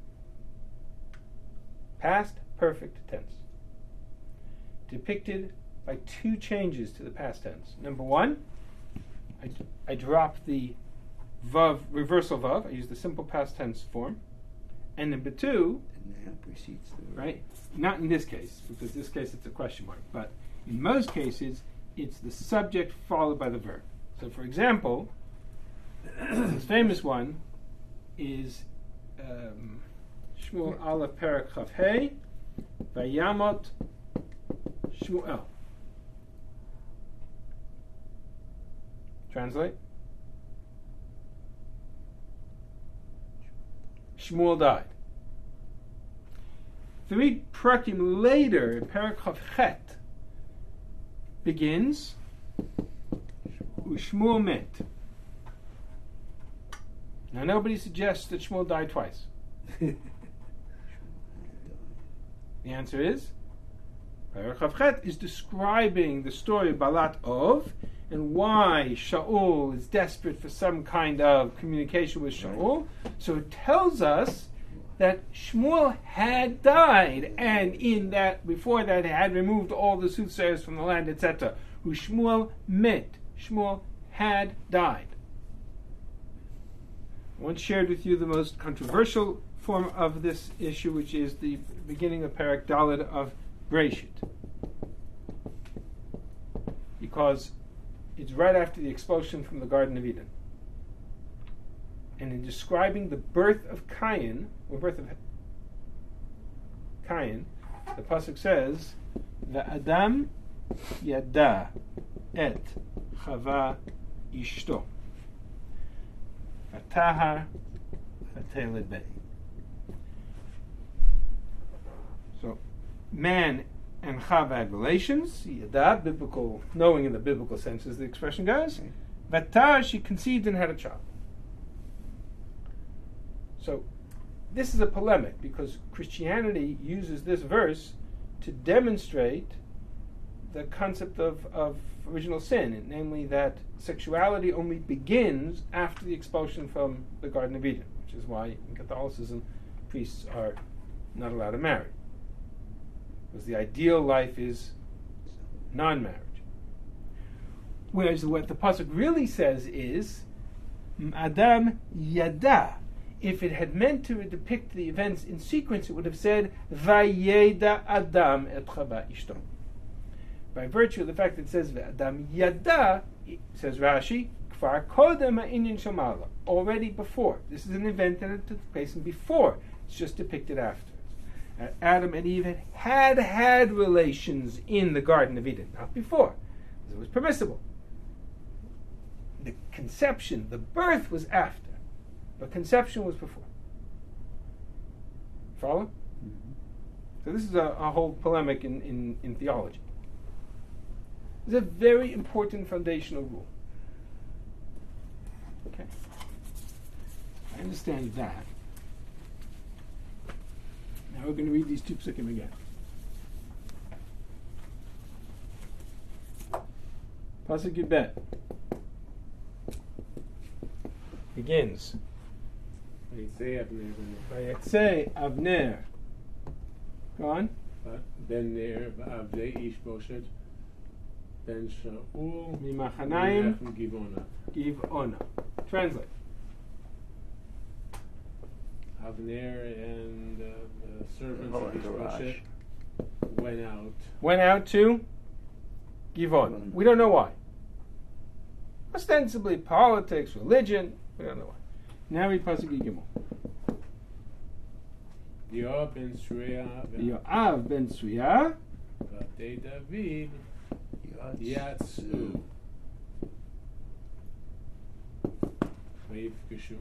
Past perfect tense. Depicted by two changes to the past tense. Number one, I drop the vav, reversal vav. I use the simple past tense form. And number two, And now precedes the right? Not in this case, because in this case it's a question mark. But in most cases, it's the subject followed by the verb. So, for example, this famous one is Shmuel Aleph Perek Chav Hey Vayamot Shmuel. Translate. Shmuel died. 3 prakim later, Perek Chav Chet begins Shmuel met. Now nobody suggests that Shmuel died twice. The answer is Perek Chav Chet is describing the story of Balat Ov and why Shaul is desperate for some kind of communication with Shaul. So it tells us that Shmuel had died, and in that before that had removed all the soothsayers from the land, etc. Who Shmuel met. Shmuel had died. I once shared with you the most controversial form of this issue, which is the beginning of Perek Daled of Breshit, because it's right after the expulsion from the Garden of Eden. And in describing the birth of Cain, the pasuk says, "Va'adam yada et Chava ishto, v'tahar v'teled beit." So, man and Chava had relations. Yada, biblical, knowing in the biblical sense, as the expression goes. V'tahar, she conceived and had a child. So, this is a polemic because Christianity uses this verse to demonstrate the concept of original sin, namely that sexuality only begins after the expulsion from the Garden of Eden, which is why in Catholicism priests are not allowed to marry, because the ideal life is non-marriage. Whereas what the pasuk really says is Adam yada. If it had meant to depict the events in sequence, it would have said Vayeda Adam et Chava ishto. By virtue of the fact that it says Adam yada, says Rashi, Kfar kodem ha'inyan shamala, already before. This is an event that took place before. It's just depicted after. Adam and Eve had relations in the Garden of Eden, not before. It was permissible. The conception, the birth was after. but conception was before. Follow? Mhm. So this is a whole polemic in theology. It's a very important foundational rule. Okay. I understand that. Now we're going to read these two psukim again. Pasuk Yudbet begins. Vayetze Avner. Go on. Ben Ner v'Avdei Ish Boshet Ben Shaul Mimachanayim Givona. Givona. Translate. Avner and the servants of Ish Boshet went out to Givon. We don't know why. Ostensibly politics, religion. We don't know why. Now read Pasuk Gimel. Yoav ben Sruya Yoav ben Sruya v'Avdei David Yatsu Vayifkeshu.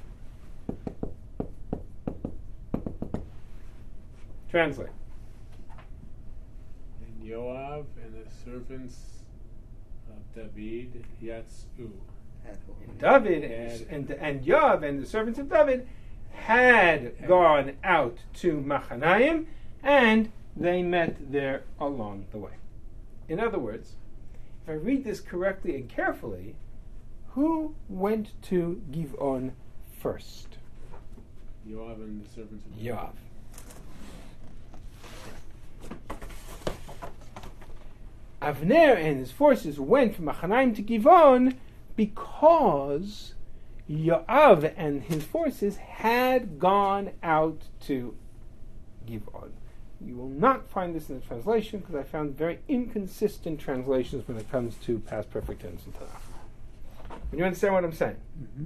Translate. And Yoav and the servants of David Yatsu. David and Yoav and the servants of David had gone out to Machanayim, and they met there along the way. In other words, if I read this correctly and carefully, who went to Givon first? Yoav and the servants of David. Yoav. Avner and his forces went from Machanayim to Givon because Yoav and his forces had gone out to Givon. You will not find this in the translation because I found very inconsistent translations when it comes to past perfect tense and Tanakh. But you understand what I'm saying?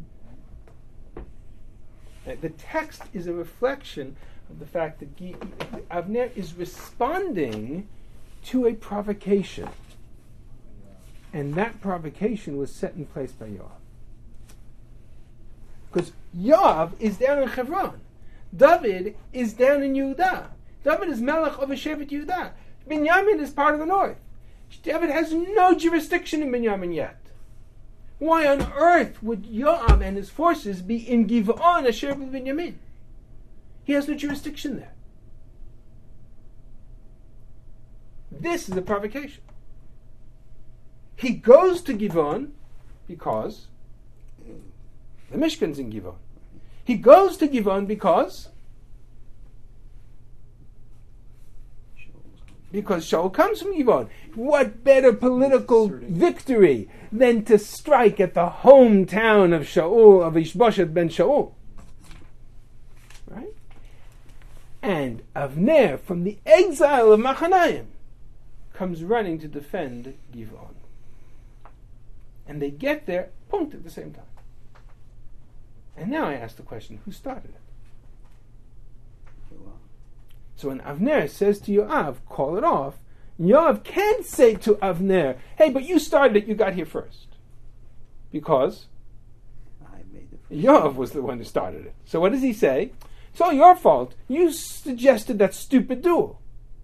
Mm-hmm. The text is a reflection of the fact that Avner is responding to a provocation. And that provocation was set in place by Yoav. Because Yoav is down in Hebron. David is down in Yehudah. David is Melech of Shevet Yehudah. Binyamin is part of the north. David has no jurisdiction in Binyamin yet. Why on earth would Yoav and his forces be in Giv'on, a share of Binyamin? He has no jurisdiction there. This is a provocation. He goes to Givon because the Mishkan's in Givon. He goes to Givon because Shaul comes from Givon. What better political victory than to strike at the hometown of Shaul, of Ishboshet ben Shaul? Right? And Avner, from the exile of Machanayim, comes running to defend Givon. And they get there, boom, at the same time. And now I ask the question, who started it? So when Avner says to Yoav, call it off, Yoav can't say to Avner, hey, but you started it, you got here first. Because Yoav was the one who started it. So what does he say? It's all your fault. You suggested that stupid duel.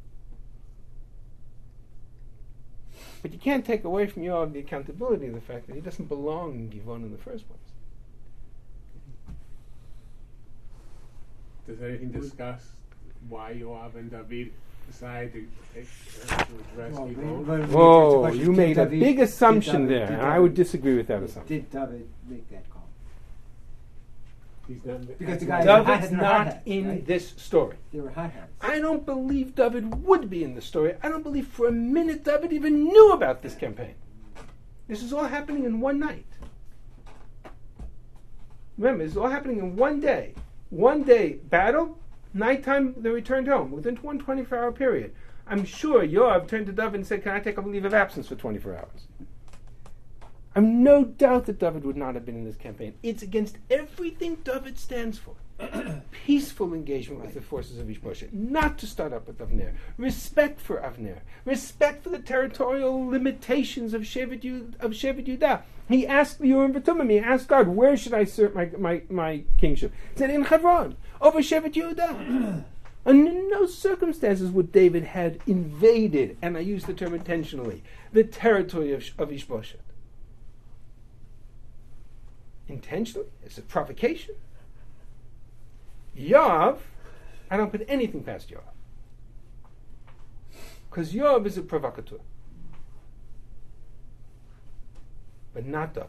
But you can't take away from Yoav the accountability of the fact that he doesn't belong in Givon in the first place. Does anything discuss why Yoav and David decided to address Givon? Whoa, you made a big assumption there, and I would disagree with that assumption. Did David make that call? He's not, Because the guy David's not in this story. They were hot hats. I don't believe David would be in the story. I don't believe for a minute David even knew about this campaign. This is all happening in one night. Remember, this is all happening in one day. One day battle, nighttime they returned home within one 24-hour period. I'm sure Yoav turned to David and said, can I take a leave of absence for 24 hours? I have no doubt that David would not have been in this campaign. It's against everything David stands for. peaceful engagement with the forces of Ishbosheth, not to start up with Avner. Respect for Avner. Respect for the territorial limitations of Shevet Yehuda. He asked the Urim V'Tumim, he asked God, where should I assert my kingship? He said, in Hebron, over Shevet Yehuda. Under no circumstances would David had invaded, and I use the term intentionally, the territory of Ishbosheth. Intentionally? It's a provocation. Yoav, I don't put anything past Yoav. Because Yoav is a provocateur. But not David.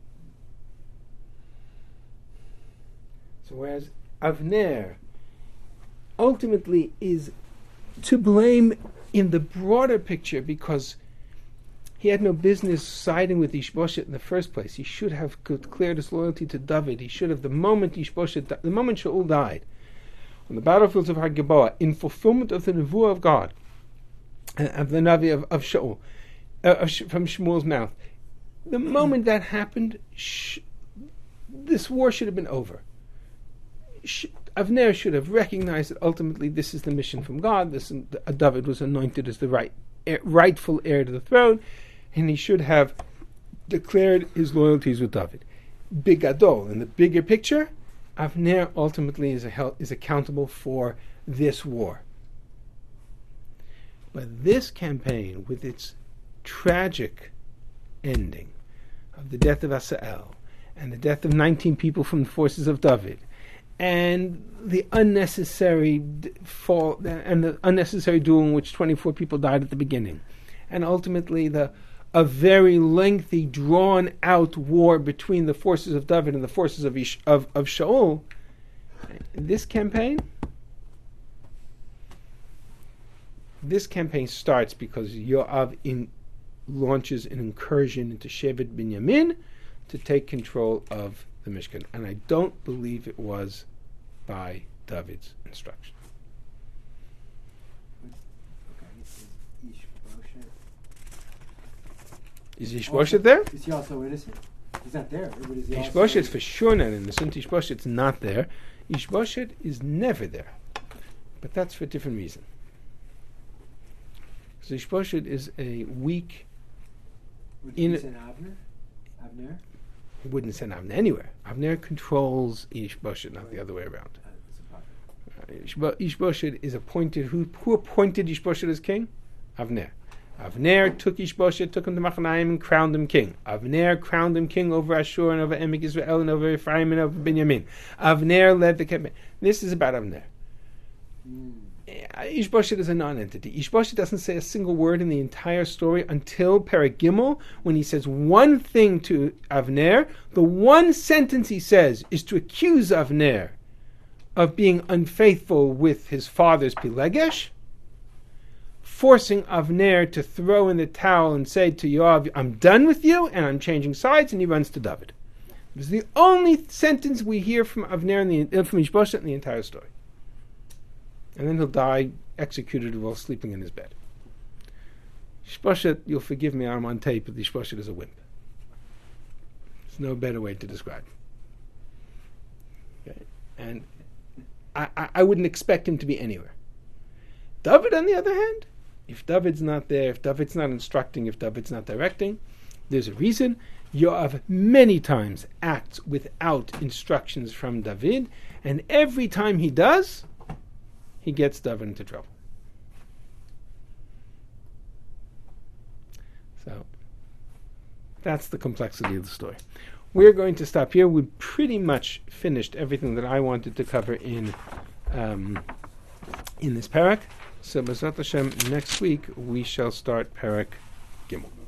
So whereas Avner ultimately is to blame in the broader picture because he had no business siding with Ishbosheth in the first place. He should have declared his loyalty to David. He should have, the moment Shaul died, on the battlefields of Har Gilboa, in fulfillment of the nevuah of God, of the Navi of Shaul, from Shmuel's mouth, the moment that happened, this war should have been over. Avner should have recognized that ultimately this is the mission from God. David was anointed as the rightful heir to the throne, and he should have declared his loyalties with David. Bigadol, in the bigger picture, Avner ultimately is accountable for this war. But this campaign, with its tragic ending of the death of Asael and the death of 19 people from the forces of David, and the unnecessary fall and the unnecessary duel in which 24 people died at the beginning, and ultimately a very lengthy, drawn-out war between the forces of David and the forces of Shaul. This campaign starts because Yoav launches an incursion into Shevet Binyamin to take control of the Mishkan, and I don't believe it was by David's instruction. Is Ishbosheth there? Is he also innocent? He's not there. Ishbosheth for sure not innocent. Ishbosheth's not there. Ishbosheth is never there. But that's for a different reason. So Ishbosheth is a weak... Would he send Avner? He wouldn't send Avner anywhere. Avner controls Ishbosheth, not the other way around. Ishbosheth is appointed. Who appointed Ishbosheth as king? Avner. Avner took Ishbosheth, took him to Machanaim, and crowned him king. Avner crowned him king over Ashur and over Emek Israel and over Ephraim and over Binyamin. Avner led the campaign. This is about Avner. Ishbosheth is a non-entity. Ishbosheth doesn't say a single word in the entire story until Perek Gimel, when he says one thing to Avner. The one sentence he says is to accuse Avner of being unfaithful with his father's Pilegesh, forcing Avner to throw in the towel and say to Yoav, I'm done with you and I'm changing sides, and he runs to David. It is the only sentence we hear from Avner from Ishbosheth in the entire story. And then he'll die executed while sleeping in his bed. Ishbosheth, you'll forgive me, I'm on tape, but Ishbosheth is a wimp. There's no better way to describe him. Okay? And I wouldn't expect him to be anywhere. David, on the other hand, if David's not there, if David's not instructing, if David's not directing, there's a reason. Yoav many times acts without instructions from David, and every time he does, he gets David into trouble. So that's the complexity of the story. We're going to stop here. We pretty much finished everything that I wanted to cover in this parak. So, B'ezrat Hashem, next week we shall start Perek Gimel.